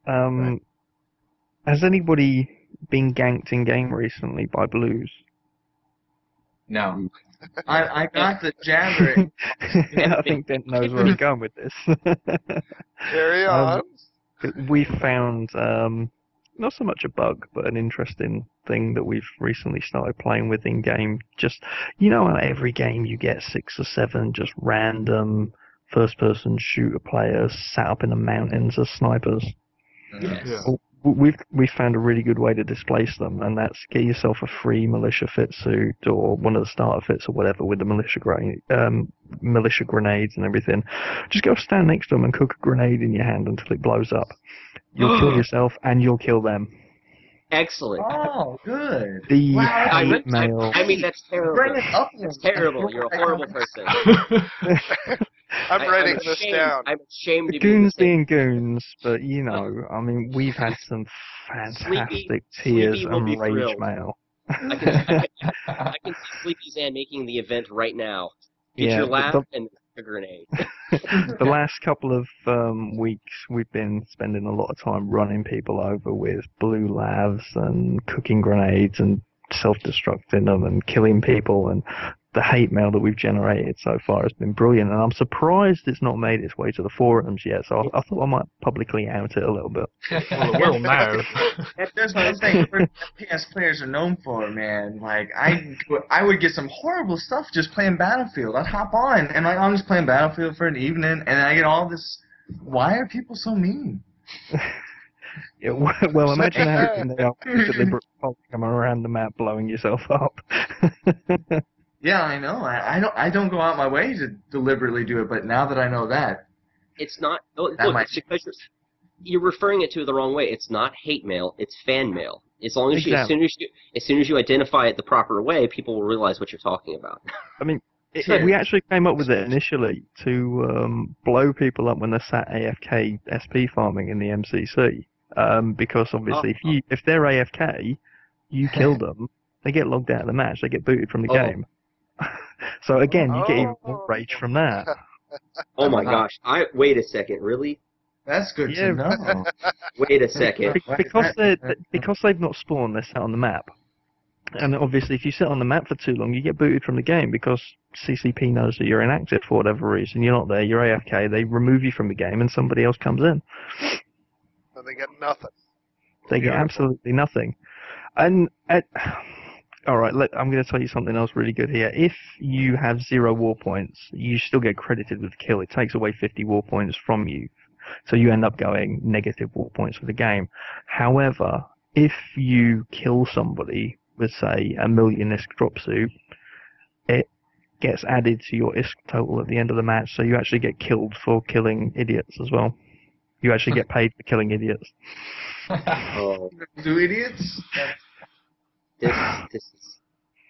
has anybody been ganked in game recently by blues? No. I got the jabber. I think Dent knows where I'm going with this. Carry on. We found not so much a bug, but an interesting thing that we've recently started playing with in game. Just in every game you get 6 or 7 just random first-person shooter players sat up in the mountains as snipers. Yes. Yeah. We've found a really good way to displace them, and that's get yourself a free militia fit suit or one of the starter fits or whatever with the militia grenades and everything. Just go stand next to them and cook a grenade in your hand until it blows up. You'll kill yourself and you'll kill them. Excellent. Oh, good. The I mean, that's terrible. Bring it up. That's terrible. You're a horrible person. I'm writing this down. I'm ashamed to be Goons the same. being goons, but I mean, we've had some fantastic tears Sleepy will be and rage thrilled. mail. I can see Sleepy Zan making the event right now. Get your laugh and a grenade. The last couple of weeks, we've been spending a lot of time running people over with blue lavs and cooking grenades and self-destructing them and killing people, and the hate mail that we've generated so far has been brilliant, and I'm surprised it's not made its way to the forums yet, so I thought I might publicly out it a little bit. Well, it will now. That's what I'm saying. FPS players are known for, man. Like, I would get some horrible stuff just playing Battlefield. I'd hop on, and I'm just playing Battlefield for an evening, and I get all this, why are people so mean? Yeah, well, imagine how they are deliberately coming around the map blowing yourself up. Yeah, I know. I don't go out my way to deliberately do it, but now that I know that, It's not. Look, it's because you're referring it to the wrong way. It's not hate mail. It's fan mail. As long as as soon as you identify it the proper way, people will realize what you're talking about. I mean, we actually came up with it initially to blow people up when they're sat AFK SP farming in the MCC, because obviously if they're AFK, you kill them, they get logged out of the match, they get booted from the game. So again, you get even more rage from that. Oh my gosh! Wait a second. Really? that's good to know. Wait a second. Because they've not spawned, they're sat on the map. And obviously, if you sit on the map for too long, you get booted from the game because CCP knows that you're inactive for whatever reason. You're not there, you're AFK, they remove you from the game and somebody else comes in. So they get nothing. They get absolutely nothing. And alright, I'm going to tell you something else really good here. If you have 0 war points, you still get credited with the kill. It takes away 50 war points from you. So you end up going negative war points for the game. However, if you kill somebody with, say, a million ISK drop suit, it gets added to your ISK total at the end of the match, so you actually get killed for killing idiots as well. You actually get paid for killing idiots. Oh, Do idiots? this is.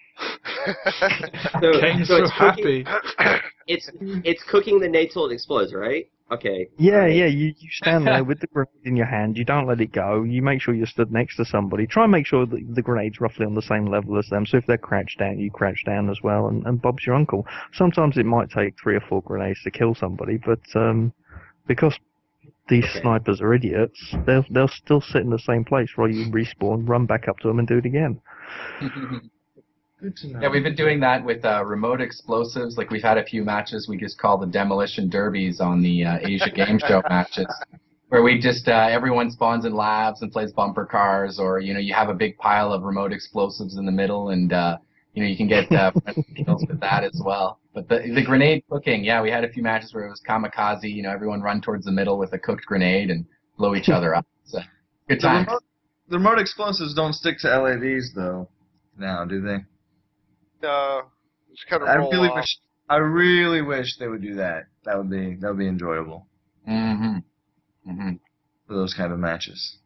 So so it's happy. It's cooking the nade till it explodes, right? Okay. Yeah, you stand there with the grenade in your hand, you don't let it go, you make sure you're stood next to somebody, try and make sure that the grenade's roughly on the same level as them, so if they're crouched down, you crouch down as well, and Bob's your uncle. Sometimes it might take 3 or 4 grenades to kill somebody, but because these snipers are idiots, they'll still sit in the same place while you respawn, run back up to them and do it again. Good to know. Yeah, we've been doing that with remote explosives. Like, we've had a few matches we just call the demolition derbies on the Asia Game Show matches, where we just everyone spawns in labs and plays bumper cars, or you have a big pile of remote explosives in the middle, and you can get deals with that as well. But the grenade cooking, yeah, we had a few matches where it was kamikaze. Everyone run towards the middle with a cooked grenade and blow each other up. So good time. The remote explosives don't stick to LAVs though. Now, do they? Just kind of roll off. I really wish they would do that. That would be enjoyable. Mm-hmm. Mm-hmm. For those kind of matches.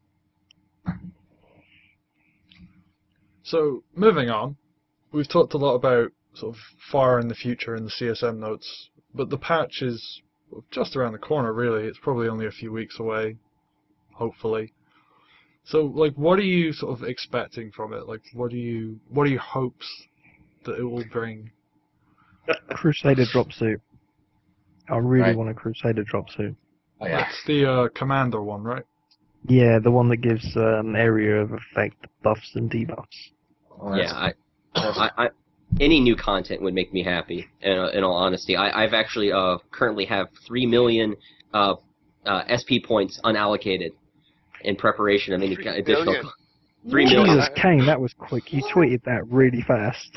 So, moving on, we've talked a lot about sort of far in the future in the CSM notes, but the patch is just around the corner, really. It's probably only a few weeks away, hopefully. So, what are you sort of expecting from it? What are your hopes that it will bring? Crusader drop suit. I really want a Crusader drop suit. Oh, yeah. That's the Commander one, right? Yeah, the one that gives area of effect buffs and debuffs. Oh, yeah, I any new content would make me happy. In all honesty, I've actually currently have 3 million SP points unallocated in preparation of any additional. 3 million. Jesus, Kane, that was quick. You tweeted that really fast.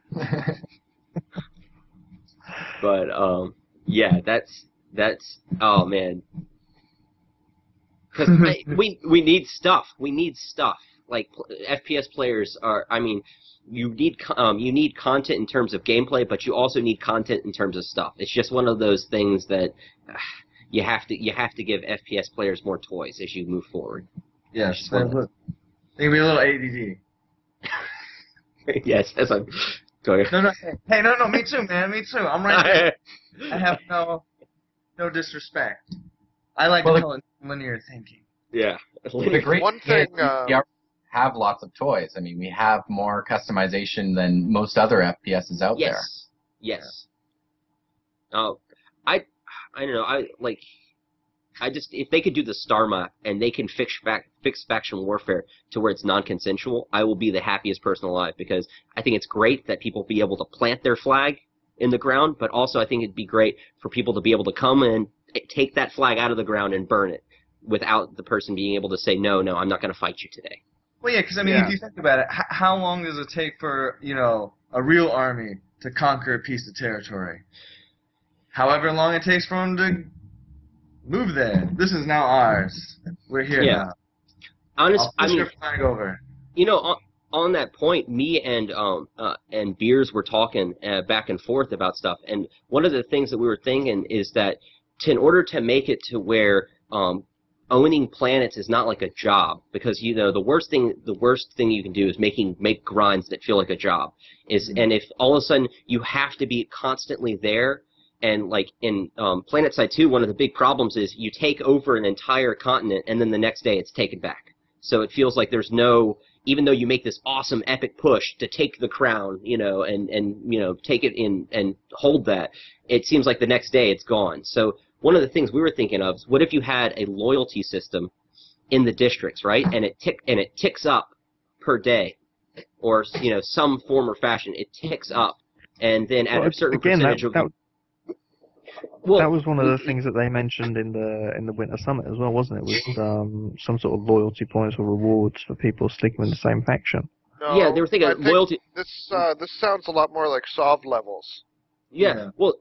But yeah, that's oh man, because we need stuff. We need stuff. FPS players are. I mean, you need content in terms of gameplay, but you also need content in terms of stuff. It's just one of those things that you have to give FPS players more toys as you move forward. Yes, they can be a little ADD. Yes, as I'm going. No, me too, man, me too. I'm right there. I have no disrespect. I like to call it linear thinking. Yeah. The great one thing. We have lots of toys. I mean, we have more customization than most other FPSs out there. Yes. I don't know. I just if they could do the star map and they can fix faction warfare to where it's non-consensual, I will be the happiest person alive, because I think it's great that people be able to plant their flag in the ground, but also I think it'd be great for people to be able to come and take that flag out of the ground and burn it without the person being able to say, no, I'm not going to fight you today. Well, yeah, because I mean, if you think about it, how long does it take for a real army to conquer a piece of territory? However long it takes for them to move there. This is now ours. We're here now. I'll push your flag over. On that point, me and Beers were talking back and forth about stuff, and one of the things that we were thinking is that in order to make it to where owning planets is not like a job, because the worst thing you can do is make grinds that feel like a job. And if all of a sudden you have to be constantly there. And in PlanetSide 2, one of the big problems is you take over an entire continent and then the next day it's taken back. So it feels like there's no, even though you make this awesome epic push to take the crown, and take it in and hold that, it seems like the next day it's gone. So one of the things we were thinking of is, what if you had a loyalty system in the districts, right? And it ticks up per day, or some form or fashion. It ticks up, and then at a certain percentage of that was one of the things that they mentioned in the Winter Summit as well, wasn't it? Was some sort of loyalty points or rewards for people sticking with the same faction. No, yeah, they were thinking loyalty. This sounds a lot more like SOV levels. Yeah. Well,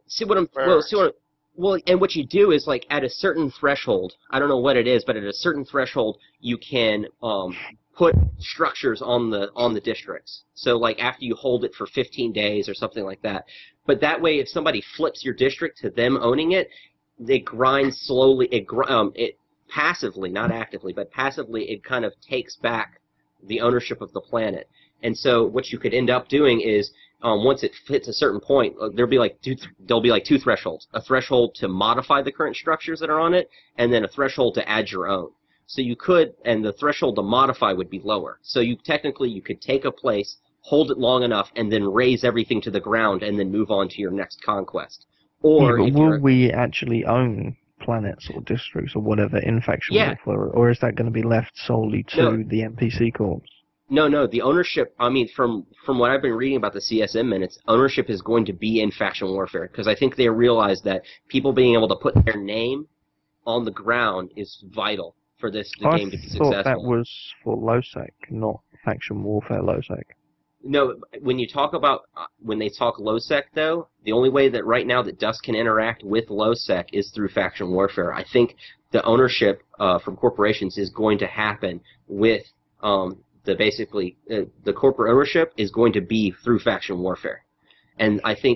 and what you do is, at a certain threshold, I don't know what it is, but at a certain threshold, you can put structures on the districts. So, after you hold it for 15 days or something like that. But that way, if somebody flips your district to them owning it, they grind slowly. It passively, not actively, but passively, it kind of takes back the ownership of the planet. And so, what you could end up doing is, once it hits a certain point, there'll be two thresholds: a threshold to modify the current structures that are on it, and then a threshold to add your own. So you could, and the threshold to modify would be lower. So you could take a place, hold it long enough, and then raise everything to the ground, and then move on to your next conquest. Or but will we actually own planets or districts or whatever in faction warfare, or is that going to be left solely to the NPC corps? No, the ownership, I mean, from what I've been reading about the CSM minutes, ownership is going to be in faction warfare, because I think they realize that people being able to put their name on the ground is vital for the game to be successful. I thought that was for LOSEC, not faction warfare LOSEC. No, when you talk about when they talk low-sec, though, the only way that right now that Dust can interact with low-sec is through faction warfare. I think the ownership from corporations is going to happen with the corporate ownership is going to be through faction warfare, and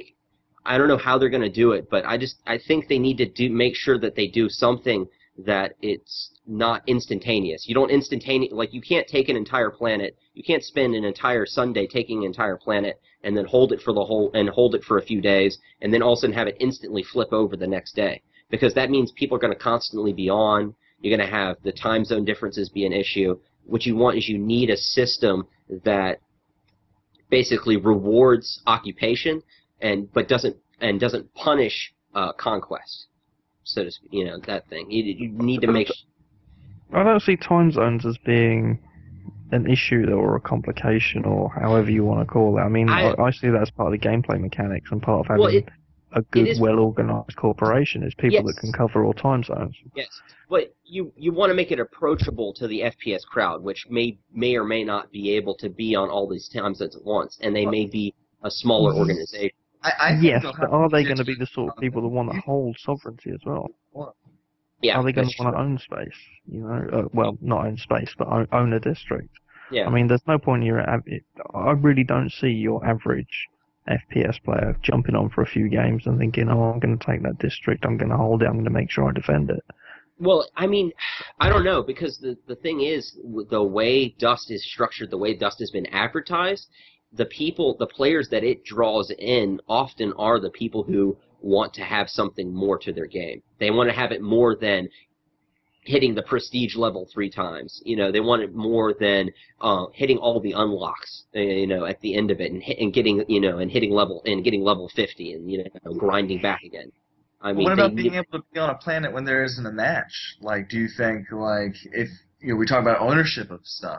I don't know how they're going to do it, but I think they need to make sure that they do something that it's not instantaneous. You don't you can't take an entire planet. You can't spend an entire Sunday taking an entire planet and then hold it for a few days and then all of a sudden have it instantly flip over the next day, because that means people are going to constantly be on. You're going to have the time zone differences be an issue. What you want is you need a system that basically rewards occupation but doesn't punish conquest. So to speak, that thing. You need to make. I don't see time zones as being an issue or a complication or however you want to call it. I mean, I see that as part of the gameplay mechanics and part of having a good, well-organized corporation is people that can cover all time zones. Yes, but you want to make it approachable to the FPS crowd, which may or may not be able to be on all these time zones at once, and they may be a smaller organization. Yes, but are they going to be the sort of people that want to hold sovereignty as well? Yeah, are they going to want to own space? Well, not own space, but own a district. Yeah. I mean, there's no point in I really don't see your average FPS player jumping on for a few games and thinking, oh, I'm going to take that district, I'm going to hold it, I'm going to make sure I defend it. Well, I mean, I don't know, because the thing is, the way Dust is structured, the way Dust has been advertised, the players that it draws in often are the people who want to have something more to their game. They want to have it more than hitting the prestige level 3 times. They want it more than hitting all the unlocks, at the end of it and getting, and hitting level 50 and, grinding back again. I mean, what about being able to be on a planet when there isn't a match? Like, do you think, if, we talk about ownership of stuff?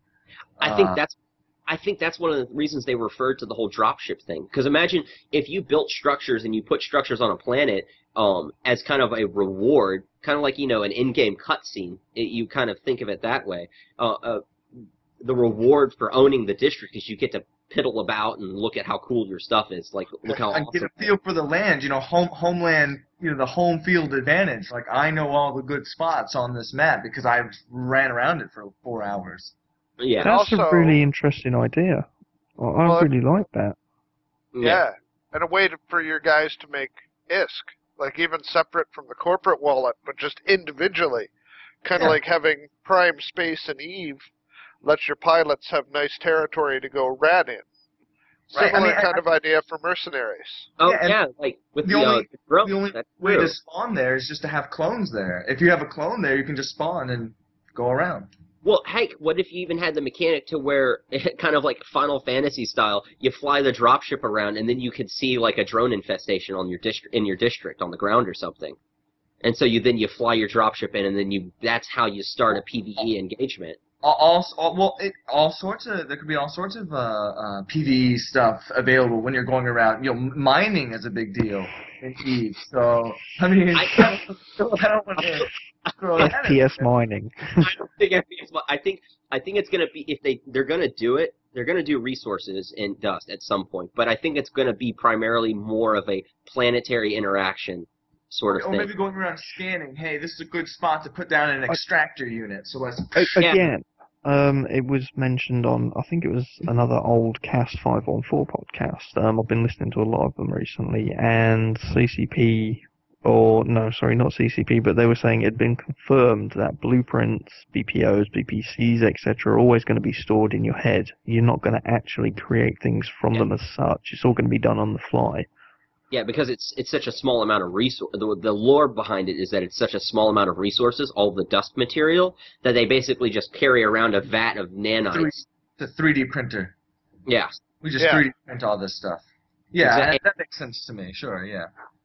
I think that's one of the reasons they referred to the whole dropship thing. Because imagine if you built structures and you put structures on a planet as kind of a reward, kind of like, an in-game cutscene. You kind of think of it that way. The reward for owning the district is you get to piddle about and look at how cool your stuff is. Like, look how awesome. Get a feel for the land, homeland, the home field advantage. Like, I know all the good spots on this map because I ran around it for 4 hours. Yeah. That's a really interesting idea. I really like that. Yeah. And a way for your guys to make ISK, like even separate from the corporate wallet, but just individually. Kind of like having Prime Space and Eve lets your pilots have nice territory to go rat in. Similar kind of idea for mercenaries. Oh, yeah, like with the only way to spawn there is just to have clones there. If you have a clone there, you can just spawn and go around. Well, heck, what if you even had the mechanic to where, kind of like Final Fantasy style, you fly the dropship around and then you could see like a drone infestation on in your district on the ground or something, and so you fly your dropship in and then that's how you start a PvE engagement. There could be all sorts of PvE stuff available when you're going around. Mining is a big deal in Eve. So I mean, I don't want to throw that FPS mining. I don't think FPS. I think it's gonna be, if they're gonna do it, they're gonna do resources in Dust at some point. But I think it's gonna be primarily more of a planetary interaction sort of thing. Or maybe going around scanning. Hey, this is a good spot to put down an extractor unit. So let's again. It was mentioned on, I think it was another old Cast 514 podcast. I've been listening to a lot of them recently, and CCP, not CCP, but they were saying it had been confirmed that blueprints, BPOs, BPCs, etc. are always going to be stored in your head. You're not going to actually create things from them as such. It's all going to be done on the fly. Yeah, because it's such a small amount of resource. The lore behind it is that it's such a small amount of resources, all the dust material, that they basically just carry around a vat of nanites. The 3D printer. Yeah. We just 3D print all this stuff. Yeah, exactly. That makes sense to me. Sure, yeah.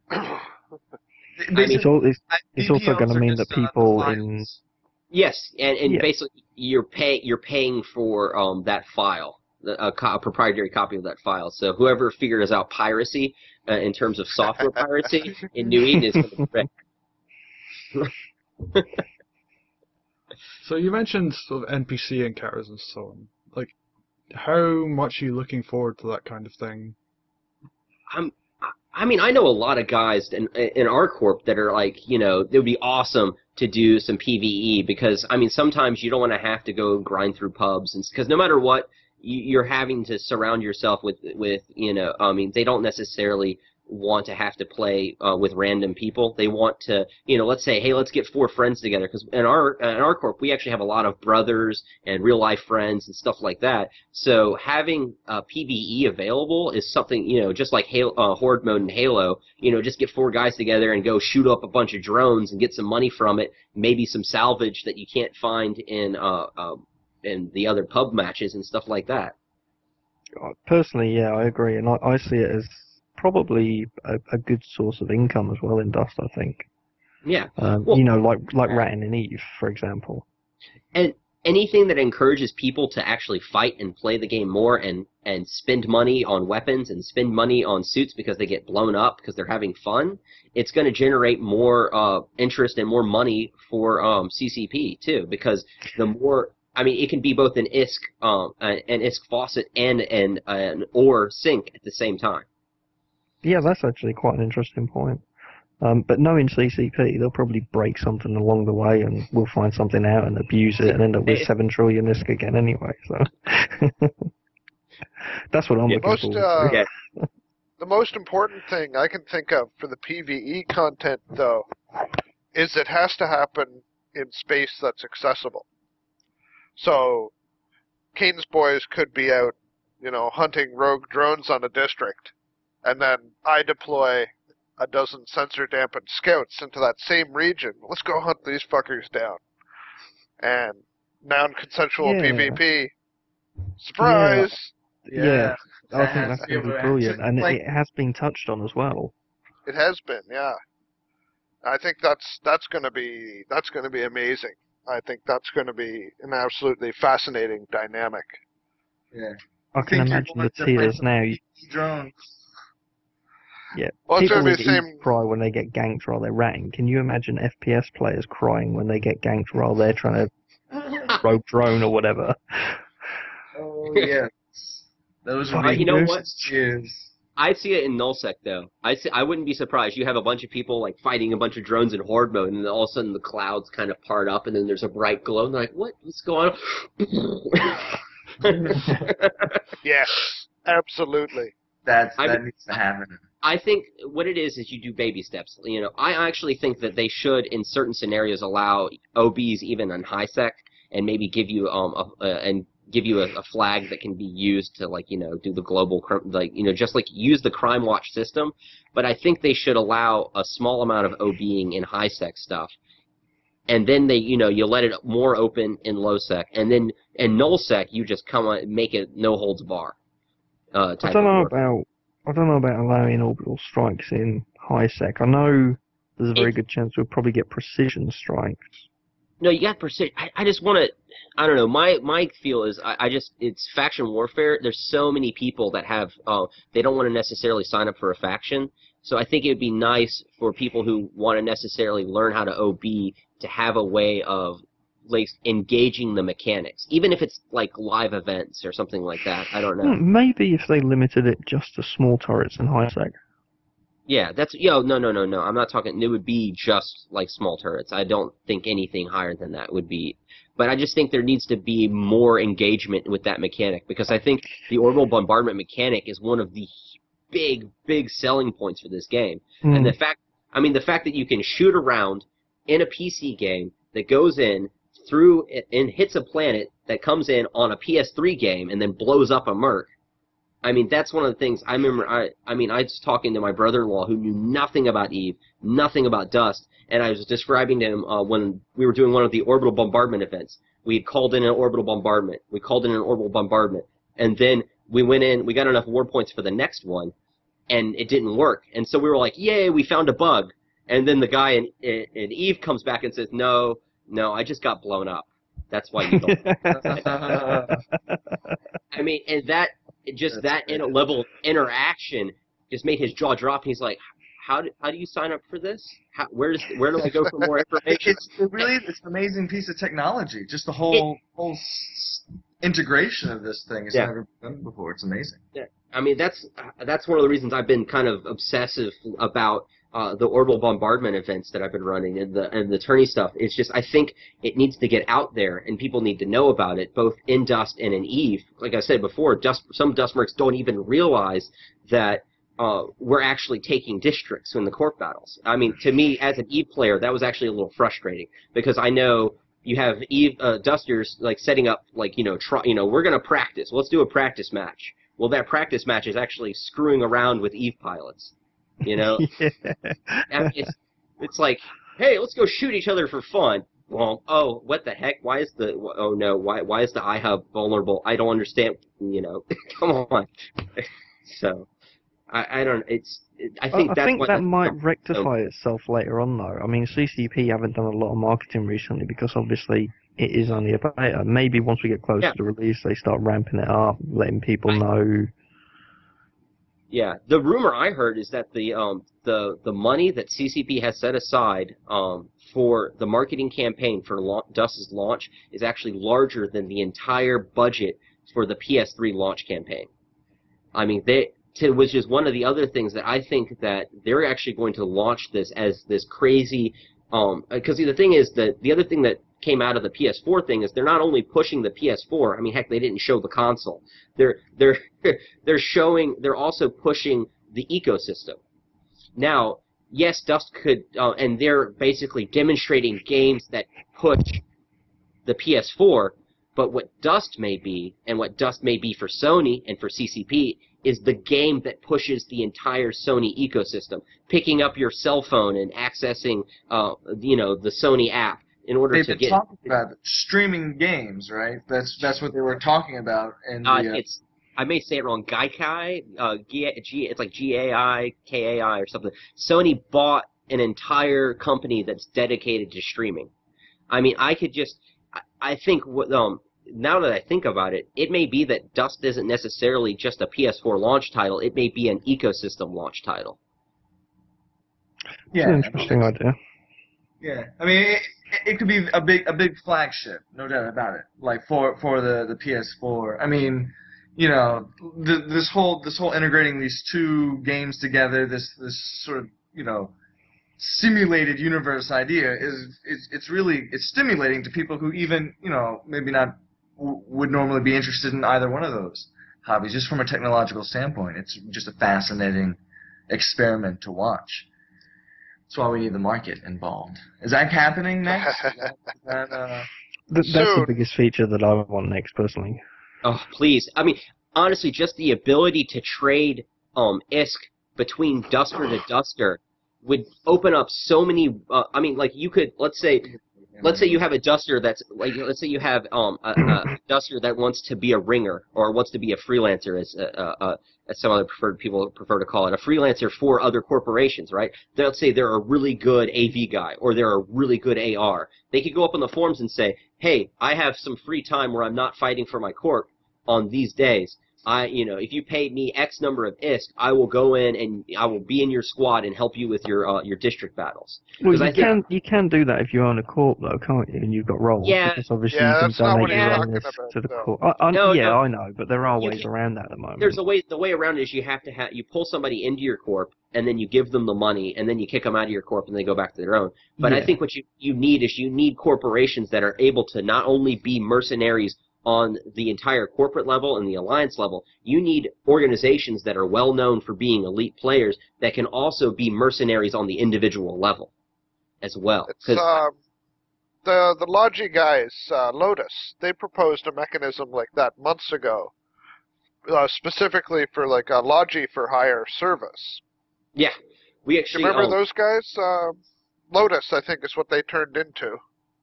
It's also going to mean that people in... Yes, and basically you're paying for that file. A proprietary copy of that file. So whoever figures out piracy in terms of software piracy in New Eden is going to be wrecked. So you mentioned sort of NPC encounters and so on. Like, how much are you looking forward to that kind of thing? I mean, I know a lot of guys in our corp that are like, you know, it would be awesome to do some PvE because, I mean, sometimes you don't want to have to go grind through pubs, and because no matter what, you're having to surround yourself with, you know, I mean, they don't necessarily want to have to play with random people. They want to, you know, let's say, hey, let's get 4 friends together, because in our corp we actually have a lot of brothers and real life friends and stuff like that. So having PvE available is something, you know, just like Horde mode in Halo. You know, just get 4 guys together and go shoot up a bunch of drones and get some money from it. Maybe some salvage that you can't find in the other pub matches and stuff like that. Personally, yeah, I agree, and I see it as probably a good source of income as well in Dust, I think. Yeah. Well, you know, like Rattin and Eve, for example. And anything that encourages people to actually fight and play the game more and spend money on weapons and spend money on suits because they get blown up because they're having fun, it's going to generate more interest and more money for CCP too, because the more, I mean, it can be both an ISK faucet and an ore sink at the same time. Yeah, that's actually quite an interesting point. But knowing CCP, they'll probably break something along the way, and we'll find something out and abuse it, and end up with 7 trillion ISK again anyway. So that's what I'm looking forward to. The most important thing I can think of for the PvE content, though, is it has to happen in space that's accessible. So, Kane's boys could be out, you know, hunting rogue drones on a district, and then I deploy a dozen sensor-dampened scouts into that same region. Let's go hunt these fuckers down. And non-consensual PvP. Surprise! Yeah. I think that's going to be brilliant, and it has been touched on as well. It has been, yeah. I think that's going to be amazing. I think that's going to be an absolutely fascinating dynamic. Yeah. I can imagine the tiers now. Drones. Yeah. Well, it's people going to be the same. Cry when they get ganked while they're ratting. Can you imagine FPS players crying when they get ganked while they're trying to rogue drone or whatever? Oh yeah. Those would be you know what? Cheers. I see it in nullsec though. I wouldn't be surprised. You have a bunch of people like fighting a bunch of drones in horde mode, and then all of a sudden the clouds kind of part up, and then there's a bright glow, and they're like, "What's going on?" Yes, absolutely. That needs to happen. I think what it is you do baby steps. You know, I actually think that they should, in certain scenarios, allow OBs even on high sec, and maybe give you a flag that can be used to, like, you know, do the global, like, you know, just like use the Crime Watch system. But I think they should allow a small amount of OBing in high sec stuff, and then you let it more open in low sec, and then in null sec you just make it no holds bar. I don't know about allowing orbital strikes in high sec. I know there's a very good chance we'll probably get precision strikes. No, you got precision. I just want to. I don't know. My feel is it's faction warfare. There's so many people that have they don't want to necessarily sign up for a faction. So I think it would be nice for people who want to necessarily learn how to OB to have a way of like engaging the mechanics, even if it's like live events or something like that. I don't know. Maybe if they limited it just to small turrets and high sec. Yeah, that's no. I'm not talking. It would be just like small turrets. I don't think anything higher than that would be. But I just think there needs to be more engagement with that mechanic, because I think the orbital bombardment mechanic is one of the big selling points for this game. And the fact that you can shoot around in a PC game that goes in through and hits a planet that comes in on a PS3 game and then blows up a Merc. I mean, that's one of the things I remember. I was talking to my brother-in-law who knew nothing about Eve, nothing about Dust, and I was describing to him when we were doing one of the orbital bombardment events. We had called in an orbital bombardment. And then we went in, we got enough war points for the next one, and it didn't work. And so we were like, yay, we found a bug. And then the guy in Eve comes back and says, no, I just got blown up. That's why you don't. I mean, and that level of interaction just made his jaw drop. He's like, how do you sign up for this? Where do I go for more information? It's an amazing piece of technology. Just the whole integration of this thing has never been done before. It's amazing. Yeah, I mean that's one of the reasons I've been kind of obsessive about the orbital bombardment events that I've been running and the tourney stuff. It's just I think it needs to get out there and people need to know about it, both in Dust and in Eve. Like I said before, some Dust mercs don't even realize that we're actually taking districts in the corp battles. I mean, to me as an Eve player, that was actually a little frustrating because I know. You have Eve Dusters like setting up like we're gonna practice. Let's do a practice match. Well, that practice match is actually screwing around with Eve pilots. Yeah. It's like, hey, let's go shoot each other for fun. Well, oh, what the heck? Why is the why is the iHub vulnerable? I don't understand. Come on. So, I don't. I think that might rectify itself later on, though. I mean, CCP haven't done a lot of marketing recently because obviously it is only a beta. Maybe once we get closer to release, they start ramping it up, letting people know. Yeah, the rumor I heard is that the money that CCP has set aside for the marketing campaign for Dust's launch is actually larger than the entire budget for the PS3 launch campaign. I mean, which is one of the other things that I think that they're actually going to launch this as this crazy, because the thing is that the other thing that came out of the PS4 thing is they're not only pushing the PS4. I mean, heck, they didn't show the console. They're also pushing the ecosystem. Now, yes, Dust could, and they're basically demonstrating games that push the PS4. But what Dust may be, and what Dust may be for Sony and for CCP, is the game that pushes the entire Sony ecosystem. Picking up your cell phone and accessing, the Sony app in order to get. They've been talking about streaming games, right? That's what they were talking about. And I may say it wrong. Gaikai, it's like Gaikai or something. Sony bought an entire company that's dedicated to streaming. I mean, I think now that I think about it, it may be that Dust isn't necessarily just a PS4 launch title. It may be an ecosystem launch title. Yeah, it's an interesting idea. Yeah, I mean, it could be a big flagship, no doubt about it. Like for the PS4. I mean, this whole integrating these two games together, this sort of simulated universe idea it's stimulating to people who even maybe not would normally be interested in either one of those hobbies. Just from a technological standpoint, it's just a fascinating experiment to watch. That's why we need the market involved. Is that happening next? That's the biggest feature that I want next, personally. Oh, please! I mean, honestly, just the ability to trade ISK between Duster to Duster would open up so many. I mean, like you could let's say you have a Duster that's like let's say you have a Duster that wants to be a ringer or wants to be a freelancer, as some other people prefer to call it, a freelancer for other corporations, right? Let's say they're a really good AV guy or they're a really good AR. They could go up on the forums and say, "Hey, I have some free time where I'm not fighting for my corp on these days. If you pay me X number of ISK, I will go in and I will be in your squad and help you with your district battles." Well, you can do that if you own a corp, though, can't you? And you've got roles. Yeah. Because obviously you can donate your ISK to the corp. I know, but there are ways around that at the moment. There's a way. The way around it is you have to you pull somebody into your corp and then you give them the money and then you kick them out of your corp and they go back to their own. But I think what you need corporations that are able to not only be mercenaries on the entire corporate level and the alliance level. You need organizations that are well known for being elite players that can also be mercenaries on the individual level as well. It's, the Logi guys, Lotus, they proposed a mechanism like that months ago, specifically for like a Logi for hire service. Yeah, we actually. Do you remember those guys? Lotus, I think, is what they turned into.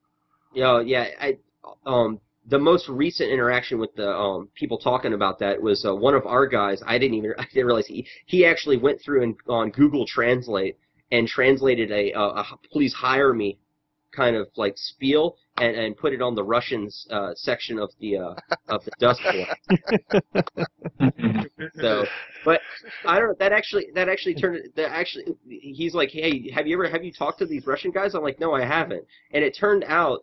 The most recent interaction with the people talking about that was one of our guys. I didn't realize he actually went through and on Google Translate and translated a "please hire me" kind of like spiel and put it on the Russians section of the Dust Corps. So, but I don't know. That actually turned. He's like, "Hey, have you talked to these Russian guys?" I'm like, "No, I haven't." And it turned out.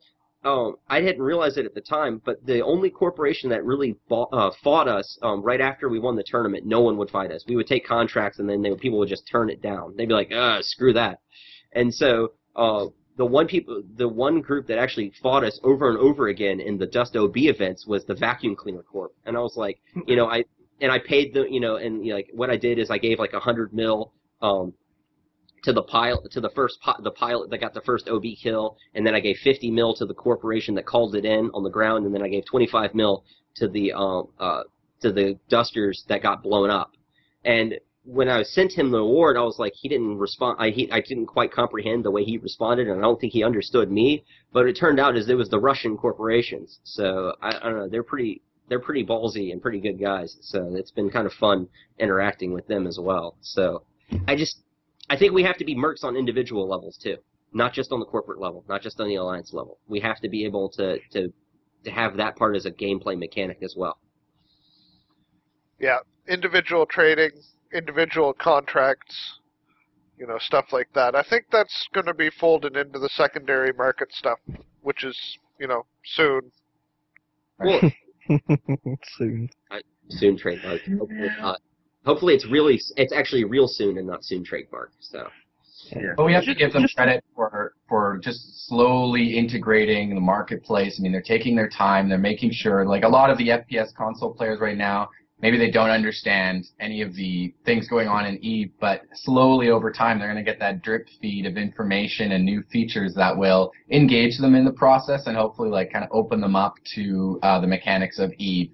I hadn't realized it at the time, but the only corporation that really fought us right after we won the tournament, no one would fight us. We would take contracts, and then people would just turn it down. They'd be like, screw that. And so the one group that actually fought us over and over again in the Dust OB events was the Vacuum Cleaner Corp. And I was like, I paid them, like what I did is I gave like 100 mil to the pilot, to the pilot that got the first OB kill, and then I gave 50 mil to the corporation that called it in on the ground, and then I gave 25 mil to the dusters that got blown up. And when I sent him the award, I was like, he didn't respond. I didn't quite comprehend the way he responded, and I don't think he understood me. But it turned out it was the Russian corporations. So I don't know. They're pretty ballsy and pretty good guys. So it's been kind of fun interacting with them as well. So I think we have to be mercs on individual levels too, not just on the corporate level, not just on the alliance level. We have to be able to have that part as a gameplay mechanic as well. Yeah, individual trading, individual contracts, stuff like that. I think that's going to be folded into the secondary market stuff, which is, soon. Well, soon. Soon trademark. Hopefully it's actually real soon and not soon trademark. So. Yeah. But we have to give them credit for just slowly integrating the marketplace. I mean, they're taking their time. They're making sure, like a lot of the FPS console players right now, maybe they don't understand any of the things going on in EVE, but slowly over time they're going to get that drip feed of information and new features that will engage them in the process and hopefully like kind of open them up to the mechanics of EVE.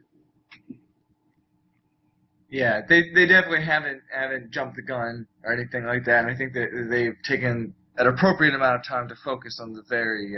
Yeah, they definitely haven't jumped the gun or anything like that. And I think that they've taken an appropriate amount of time to focus on the very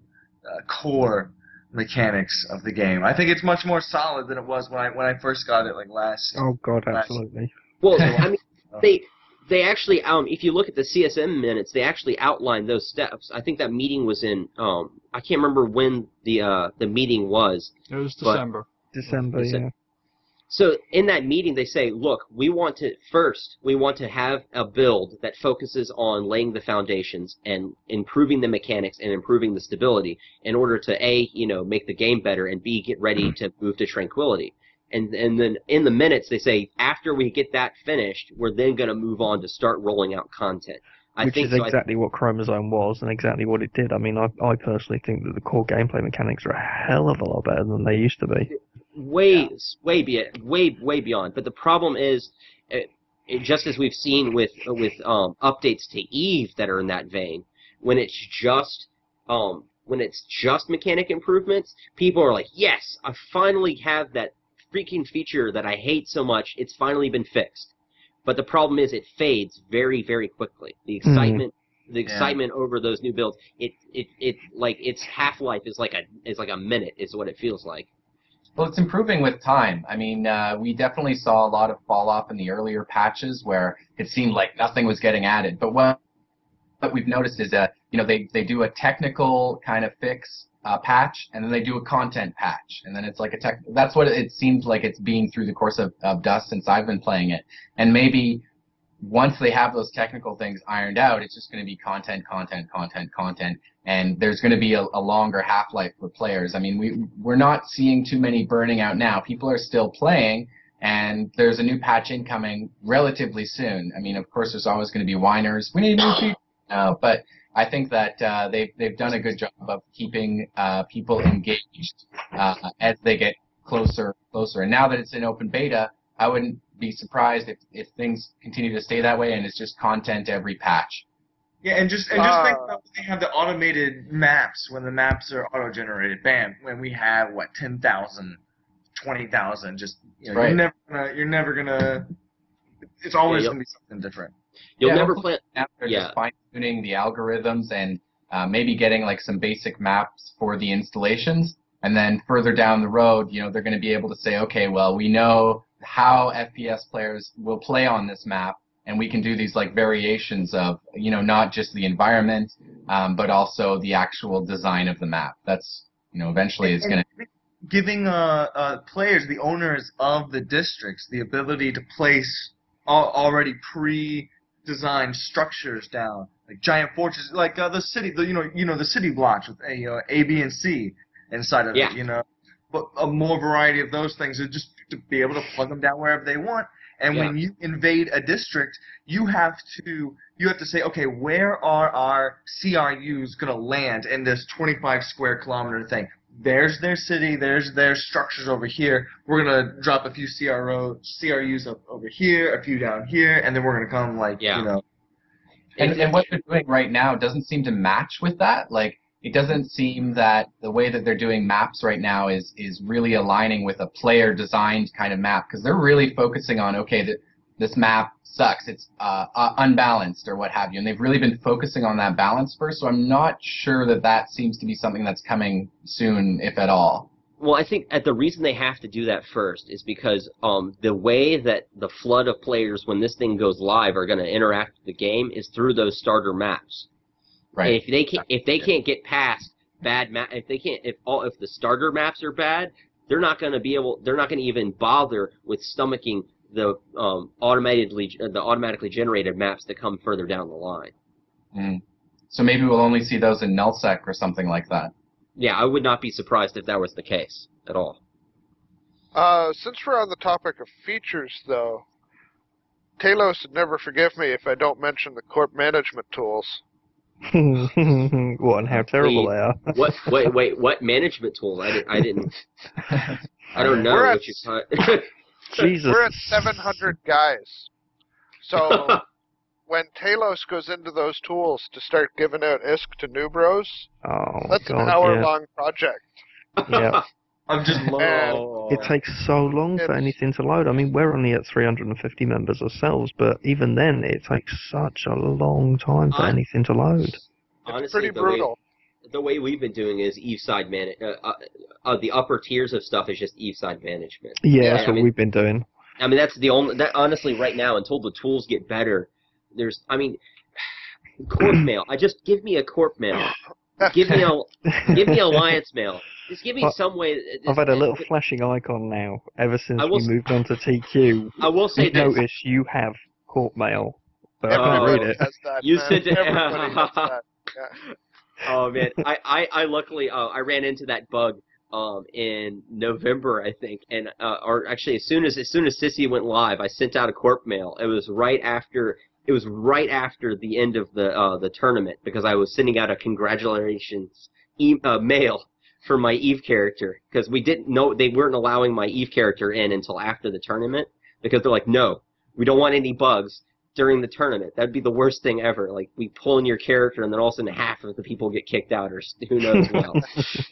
core mechanics of the game. I think it's much more solid than it was when I first got it, like last. Oh God, absolutely. Well, I mean, they actually, if you look at the CSM minutes, they actually outline those steps. I think that meeting was in, I can't remember when the meeting was. It was December. December, yeah. So in that meeting, they say, look, we want to have a build that focuses on laying the foundations and improving the mechanics and improving the stability in order to A, make the game better, and B, get ready to move to Tranquility. And then in the minutes, they say, after we get that finished, we're then going to move on to start rolling out content. Which is exactly what Chromosome was and exactly what it did. I mean, I personally think that the core gameplay mechanics are a hell of a lot better than they used to be. Way beyond. But the problem is, just as we've seen with updates to EVE that are in that vein, when it's just mechanic improvements, people are like, yes, I finally have that freaking feature that I hate so much. It's finally been fixed. But the problem is it fades very, very quickly. The excitement over those new builds, it like its half-life is like a minute is what it feels like. Well, it's improving with time. I mean, we definitely saw a lot of fall-off in the earlier patches where it seemed like nothing was getting added. But what we've noticed is that, they do a technical kind of fix patch, and then they do a content patch. And then it's like that's what it seems like it's been through the course of Dust since I've been playing it. And maybe once they have those technical things ironed out, it's just going to be content, and there's going to be a longer half-life for players. I mean, we're not seeing too many burning out now. People are still playing, and there's a new patch incoming relatively soon. I mean, of course, there's always going to be whiners. We need new people now, but I think that they've done a good job of keeping people engaged as they get closer. And now that it's in open beta, I wouldn't be surprised if things continue to stay that way and it's just content every patch. Yeah, and just think about when they have the automated maps, when the maps are auto-generated. Bam, when we have 10,000, 20,000, just right. You're never gonna. It's always gonna be something different. You'll never play. They're just fine-tuning the algorithms and maybe getting like some basic maps for the installations, and then further down the road, they're going to be able to say, okay, well, we know how FPS players will play on this map, and we can do these like variations of, not just the environment, but also the actual design of the map. That's, eventually it's going to... Giving players, the owners of the districts, the ability to place already pre-designed structures down giant fortresses, like the city, the city blocks with A, B, and C inside of it, but a more variety of those things, and just to be able to plug them down wherever they want. And when you invade a district, you have to say, okay, where are our CRUs going to land in this 25 square kilometer thing? There's their city, there's their structures over here. We're going to drop a few CRUs up over here, a few down here, and then we're going to come And what they're doing right now doesn't seem to match with that. Like, it doesn't seem that the way that they're doing maps right now is really aligning with a player-designed kind of map, because they're really focusing on, okay, this map sucks, it's unbalanced or what have you, and they've really been focusing on that balance first, so I'm not sure that seems to be something that's coming soon, if at all. Well, I think the reason they have to do that first is because the way that the flood of players when this thing goes live are going to interact with the game is through those starter maps. Right. And if they can't get past bad map, if the starter maps are bad, they're not going to even bother with stomaching the automatically generated maps that come further down the line. Mm. So maybe we'll only see those in nullsec or something like that. Yeah, I would not be surprised if that was the case at all. Since we're on the topic of features, though, Talos would never forgive me if I don't mention the corp management tools. What, and how terrible they are. What management tools? I didn't. I don't know what you thought. Jesus. We're at 700 guys. So when Talos goes into those tools to start giving out ISK to new bros, that's an hour-long project. Yeah. I'm just It takes so long for anything to load. I mean, we're only at 350 members ourselves, but even then, it takes such a long time for anything to load. Honestly, it's pretty brutal. The way we've been doing is Eve side the upper tiers of stuff is just Eve side management. Yeah, that's what we've been doing. I mean, that's the only. That honestly, right now, until the tools get better, corp mail. Give me a corp mail. Give me alliance mail. Just give me some way. I've had a little flashing icon now ever since we moved on to TQ. I will say this. Notice you have corp mail, but I can't read it. Has that, you man. said Everybody has that. Yeah. Oh man, I luckily I ran into that bug in November, I think, and or actually as soon as Sissy went live, I sent out a corp mail. It was right after the end of the tournament, because I was sending out a congratulations mail for my Eve character, because we didn't know they weren't allowing my Eve character in until after the tournament, because they're like, no, we don't want any bugs during the tournament. That'd be the worst thing ever. Like, we pull in your character and then all of a sudden half of the people get kicked out, or who knows what.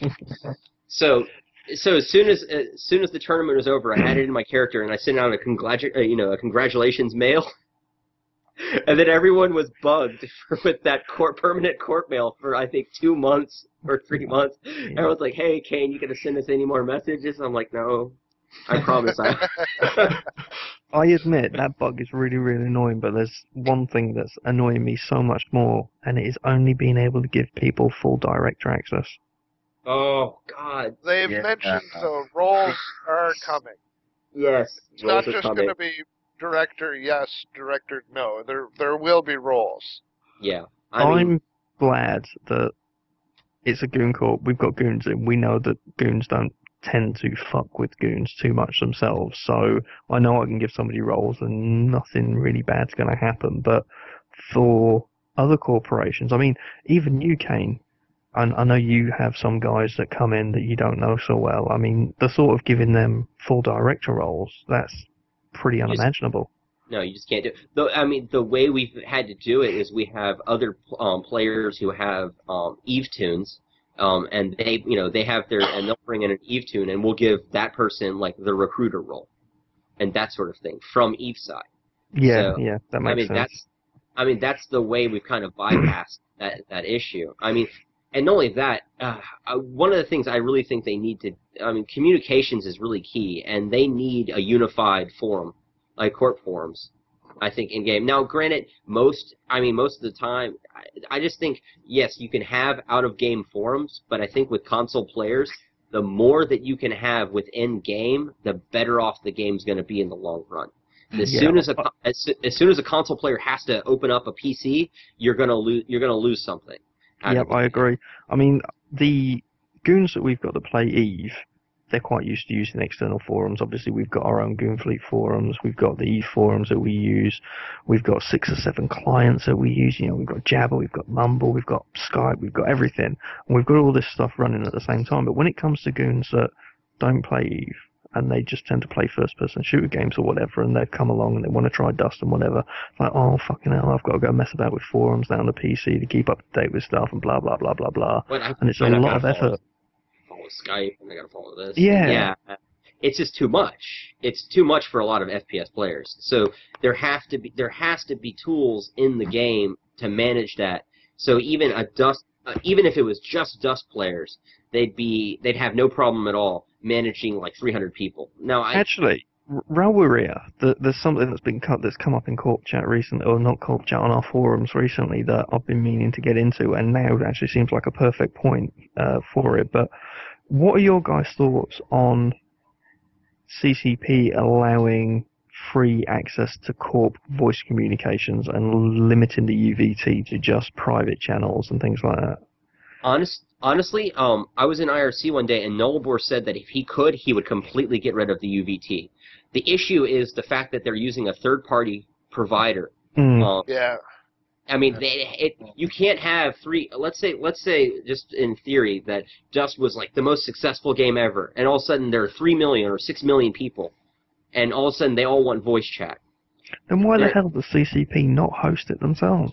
So as soon as the tournament was over, I added in my character and I sent out a congratulations mail. And then everyone was bugged with that permanent corp mail for, I think, 2 months or 3 months. Everyone's like, hey, Kane, you going to send us any more messages? I'm like, no, I promise. I admit that bug is really, really annoying, but there's one thing that's annoying me so much more, and it is only being able to give people full director access. Oh, God. They've mentioned the roles are coming. Yes, it's not just going to be director yes, director no. There will be roles. Yeah. I'm glad that it's a Goon Corp. We've got goons in. We know that goons don't tend to fuck with goons too much themselves, so I know I can give somebody roles and nothing really bad's going to happen. But for other corporations, I mean, even you, Kane, I know you have some guys that come in that you don't know so well. I mean, the thought of giving them full director roles, that's pretty unimaginable. No, you just can't do it. I mean, the way we've had to do it is we have other players who have Eve tunes, and they have and they'll bring in an Eve tune, and we'll give that person like the recruiter role, and that sort of thing from Eve side. Yeah, so, that makes sense. That's the way we've kind of bypassed that issue. I mean, and not only that, one of the things I really think they need to, communications is really key, and they need a unified forum, like corp forums, I think, in game. Now, granted, most of the time, I just think, yes, you can have out-of-game forums, but I think with console players, the more that you can have within game, the better off the game's going to be in the long run. As soon as a console player has to open up a PC, you're gonna lose something. Yep, I agree. I mean, the goons that we've got to play Eve, they're quite used to using external forums. Obviously, we've got our own Goonfleet forums. We've got the Eve forums that we use. We've got 6 or 7 clients that we use. You know, we've got Jabber, we've got Mumble, we've got Skype, we've got everything. And we've got all this stuff running at the same time. But when it comes to goons that don't play Eve, and they just tend to play first-person shooter games or whatever, and they come along and they want to try Dust and whatever, it's like, oh, fucking hell, I've got to go mess about with forums now on the PC to keep up to date with stuff and blah, blah, blah, blah, blah. And it's a lot of effort. Follow Skype, and I gotta follow this. Yeah. It's just too much. It's too much for a lot of FPS players. So there has to be tools in the game to manage that. So even even if it was just Dust players, they'd have no problem at all managing like 300 people. Now, actually, Ralwaria, there's something that's come up in Corp Chat recently, or not Corp Chat, on our forums recently that I've been meaning to get into, and now it actually seems like a perfect point for it. But what are your guys' thoughts on CCP allowing free access to Corp voice communications and limiting the UVT to just private channels and things like that? Honestly, I was in IRC one day, and Nullarbor said that if he could, he would completely get rid of the UVT. The issue is the fact that they're using a third-party provider. Yeah. I mean, you can't have three. Let's say, just in theory, that Dust was like the most successful game ever, and all of a sudden there are 3 million or 6 million people, and all of a sudden they all want voice chat. Then why the hell does CCP not host it themselves?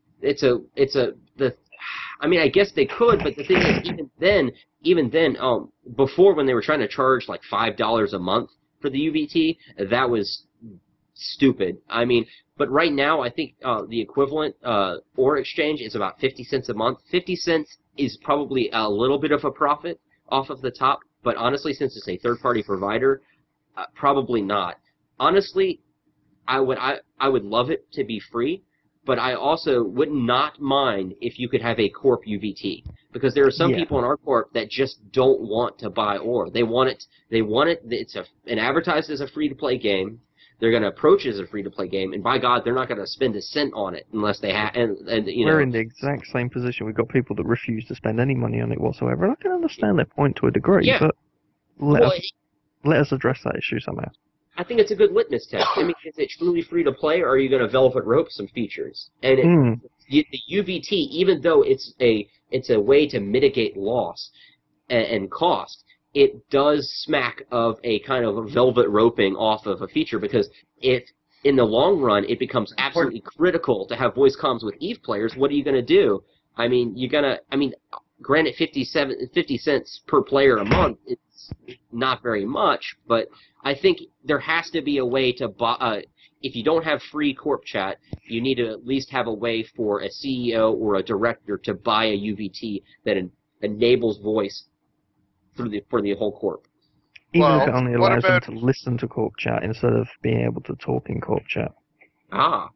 I mean, I guess they could, but the thing is, even then, before when they were trying to charge like $5 a month for the UVT, that was stupid. I mean, but right now, I think the equivalent OR exchange is about 50 cents a month. 50 cents is probably a little bit of a profit off of the top, but honestly, since it's a third-party provider, probably not. Honestly, I would love it to be free, but I also would not mind if you could have a Corp UVT, because there are some people in our Corp that just don't want to buy OR. They want it. It's advertised as a free-to-play game. They're going to approach it as a free-to-play game, and by God, they're not going to spend a cent on it unless they have. We're in the exact same position. We've got people that refuse to spend any money on it whatsoever. And I can understand their point to a degree, but let us address that issue somehow. I think it's a good litmus test. I mean, is it truly free-to-play, or are you going to velvet rope some features? And the UVT, even though it's a way to mitigate loss and cost, it does smack of a kind of a velvet roping off of a feature, because if in the long run it becomes absolutely critical to have voice comms with Eve players, what are you going to do? I mean, granted 50 cents per player a month, it's not very much, but I think there has to be a way to buy. If you don't have free Corp Chat, you need to at least have a way for a CEO or a director to buy a UVT that enables voice for the whole Corp. Even if it only allows them to listen to Corp Chat instead of being able to talk in Corp Chat. Ah.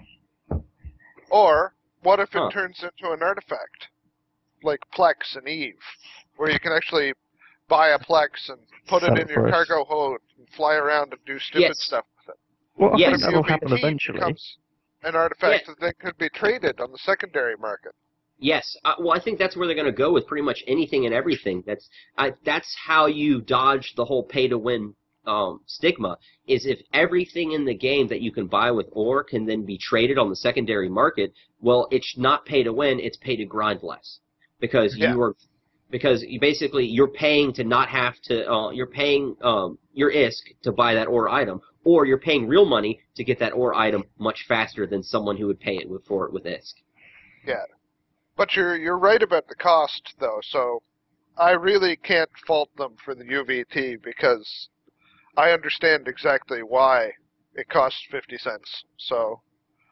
Or what if it turns into an artifact, like Plex and Eve, where you can actually buy a Plex and put it in your cargo hold and fly around and do stupid stuff with it. Well, I think that'll happen eventually. Becomes an artifact that then could be traded on the secondary market. Yes. Well, I think that's where they're going to go with pretty much anything and everything. That's how you dodge the whole pay-to-win stigma, is if everything in the game that you can buy with OR can then be traded on the secondary market, well, it's not pay-to-win, it's pay-to-grind less. Because you're paying to not have to, you're paying your ISK to buy that OR item, or you're paying real money to get that OR item much faster than someone who would pay it for it with ISK. Yeah. But you're right about the cost, though, so I really can't fault them for the UVT, because I understand exactly why it costs 50 cents, so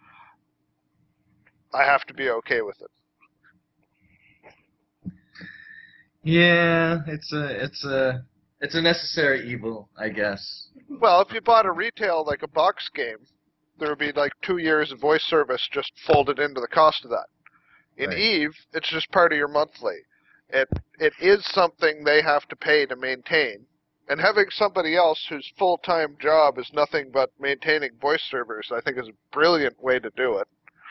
I have to be okay with it. Yeah, it's a necessary evil, I guess. Well, if you bought a retail, like a box game, there would be like 2 years of voice service just folded into the cost of that. In Eve, it's just part of your monthly. It is something they have to pay to maintain, And having somebody else whose full-time job is nothing but maintaining voice servers, I think is a brilliant way to do it.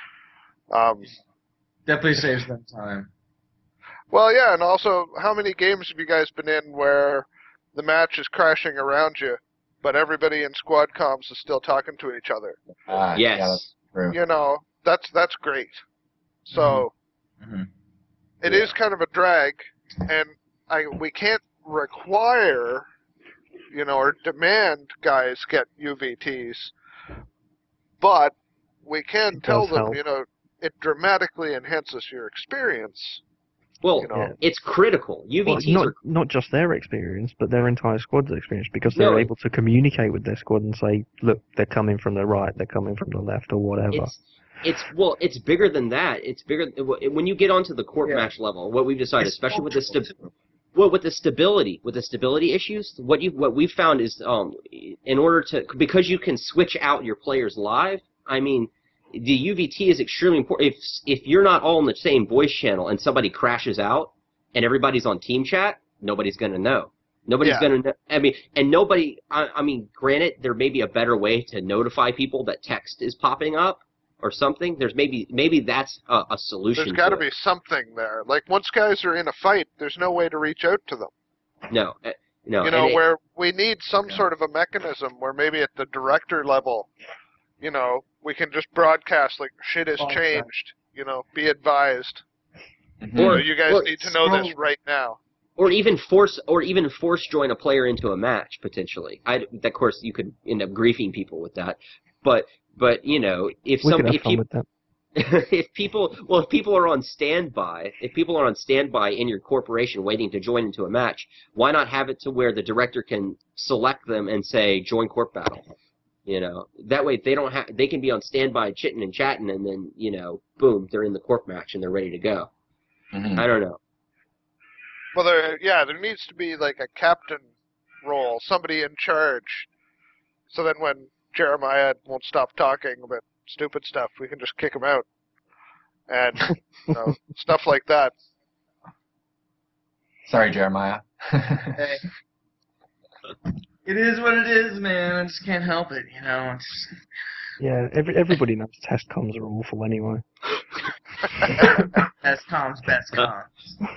Definitely saves them time. Well, yeah, and also, how many games have you guys been in where the match is crashing around you, but everybody in squad comms is still talking to each other? Yes. Yeah, that's true. You know, that's great. So, it is kind of a drag, and we can't require, you know, or demand guys get UVTs, but we can tell them, help. you know, it dramatically enhances your experience. Well, You know. it's critical. UVTs Well, are not just their experience, but their entire squad's experience, because they're able to communicate with their squad and say, look, they're coming from the right, they're coming from the left, or whatever. It's bigger than that. It's bigger when you get onto the court match level. What we've decided, especially with the stability issues, what we've found is because you can switch out your players live. I mean, the UVT is extremely important. If you're not all in the same voice channel and somebody crashes out and everybody's on team chat, nobody's going to know. Nobody's going to know. I mean, and nobody. I mean, granted, there may be a better way to notify people that text is popping up or something. There's maybe that's a solution. There's got to be something there. Like, once guys are in a fight, there's no way to reach out to them. No. You know, where we need some sort of a mechanism where maybe at the director level, you know, we can just broadcast, like, shit has changed, you know, be advised. Or you guys need to know this right now. Or even force join a player into a match, potentially. Of course, you could end up griefing people with that. But you know, if people are on standby, in your corporation waiting to join into a match, why not have it to where the director can select them and say join corp battle? You know, that way they can be on standby chitting and chatting, and then, you know, boom, they're in the corp match and they're ready to go. I don't know. Well, there needs to be like a captain role, somebody in charge, so then when Jeremiah won't stop talking about stupid stuff, we can just kick him out, and you know, stuff like that. Sorry, Jeremiah. Hey. It is what it is, man. I just can't help it, you know. Yeah, everybody knows test comms are awful anyway. Best comms, best comms.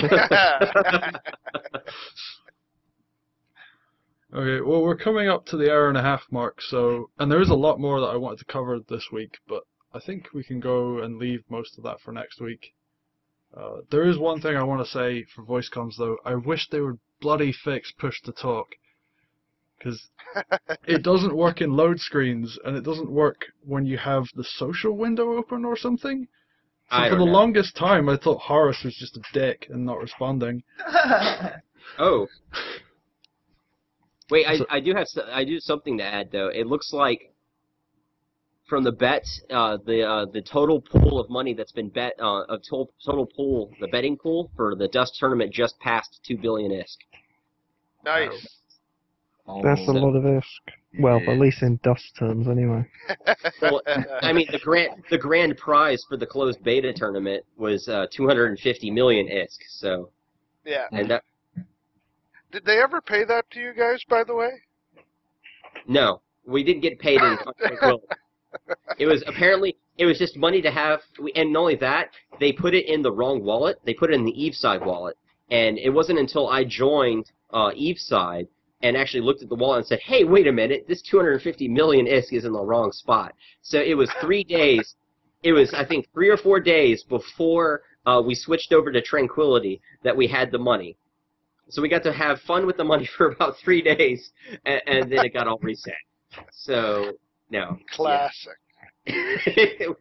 Okay, well, we're coming up to the hour and a half mark, and there is a lot more that I wanted to cover this week, but I think we can go and leave most of that for next week. There is one thing I want to say for voice comms, though. I wish they would bloody fix push to talk, because it doesn't work in load screens, and it doesn't work when you have the social window open or something. So for the longest time, I thought Horace was just a dick and not responding. Oh. Wait, I do have something to add, though. It looks like from the bets, the total pool of money that's been bet, total pool, the betting pool for the Dust tournament just passed 2 billion ISK. Nice. That's a lot of ISK. Well, at least in Dust terms, anyway. Well, I mean, the grand prize for the closed beta tournament was 250 million ISK. So. Yeah. And that. Did they ever pay that to you guys, by the way? No, we didn't get paid in Tranquility. It was just money to have, and not only that, they put it in the wrong wallet. They put it in the Eveside wallet, and it wasn't until I joined Eveside and actually looked at the wallet and said, "Hey, wait a minute, this 250 million ISK is in the wrong spot." So it was 3 days. It was, I think, 3 or 4 days before we switched over to Tranquility that we had the money. So we got to have fun with the money for about 3 days, and then it got all reset. So no. Classic. Yeah.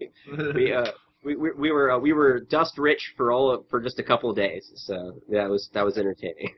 we were dust rich for just a couple of days. So that was entertaining.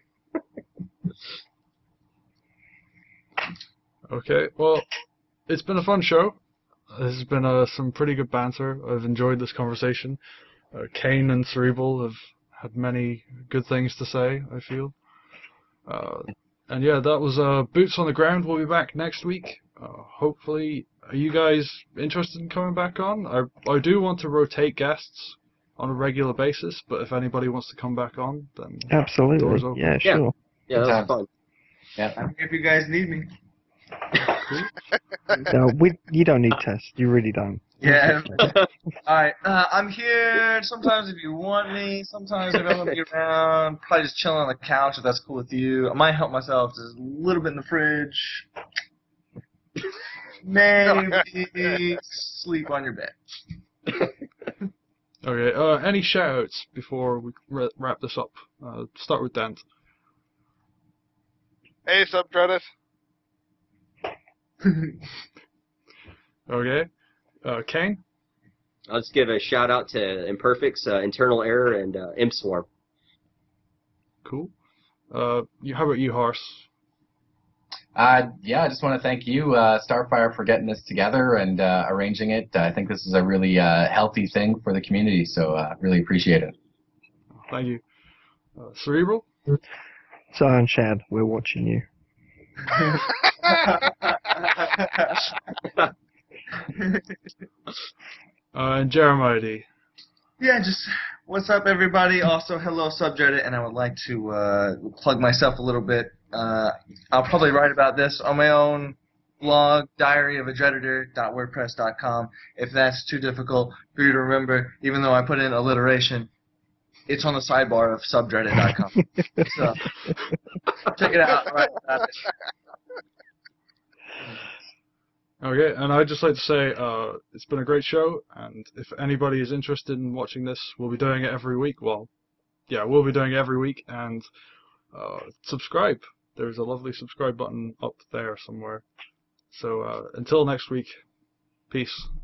Okay, well, it's been a fun show. This has been some pretty good banter. I've enjoyed this conversation. Kane and Cerebral have had many good things to say, I feel. And yeah, that was Boots on the Ground. We'll be back next week. Hopefully, are you guys interested in coming back on? I do want to rotate guests on a regular basis, but if anybody wants to come back on, then absolutely, doors open. Yeah, sure. Yeah, that was fun. Yeah. I'm here if you guys need me. No, you don't need tests. You really don't. Yeah. Alright, I'm here sometimes if you want me, sometimes if I'm going to be around, probably just chilling on the couch if that's cool with you. I might help myself just a little bit in the fridge. Maybe sleep on your bed. Okay, any shout-outs before we wrap this up? Start with Dent. Hey, subreddit. Okay. Kane? I'll just give a shout out to Imperfects, Internal Error, and Imp Swarm. Cool. How about you, Horse? Yeah, I just want to thank you, Starfire, for getting this together and arranging it. I think this is a really healthy thing for the community, so really appreciate it. Thank you. Cerebral? Zion Shad, we're watching you. And Jeremiah D. Yeah, just what's up, everybody? Also, hello, subreddit, and I would like to plug myself a little bit. I'll probably write about this on my own blog, diaryofajedditor.wordpress.com. If that's too difficult for you to remember, even though I put in alliteration, it's on the sidebar of subreddit.com. So, check it out. Right about it. Okay, and I'd just like to say it's been a great show, and if anybody is interested in watching this, we'll be doing it every week. Well, yeah, we'll be doing it every week, and subscribe. There's a lovely subscribe button up there somewhere. So until next week, peace.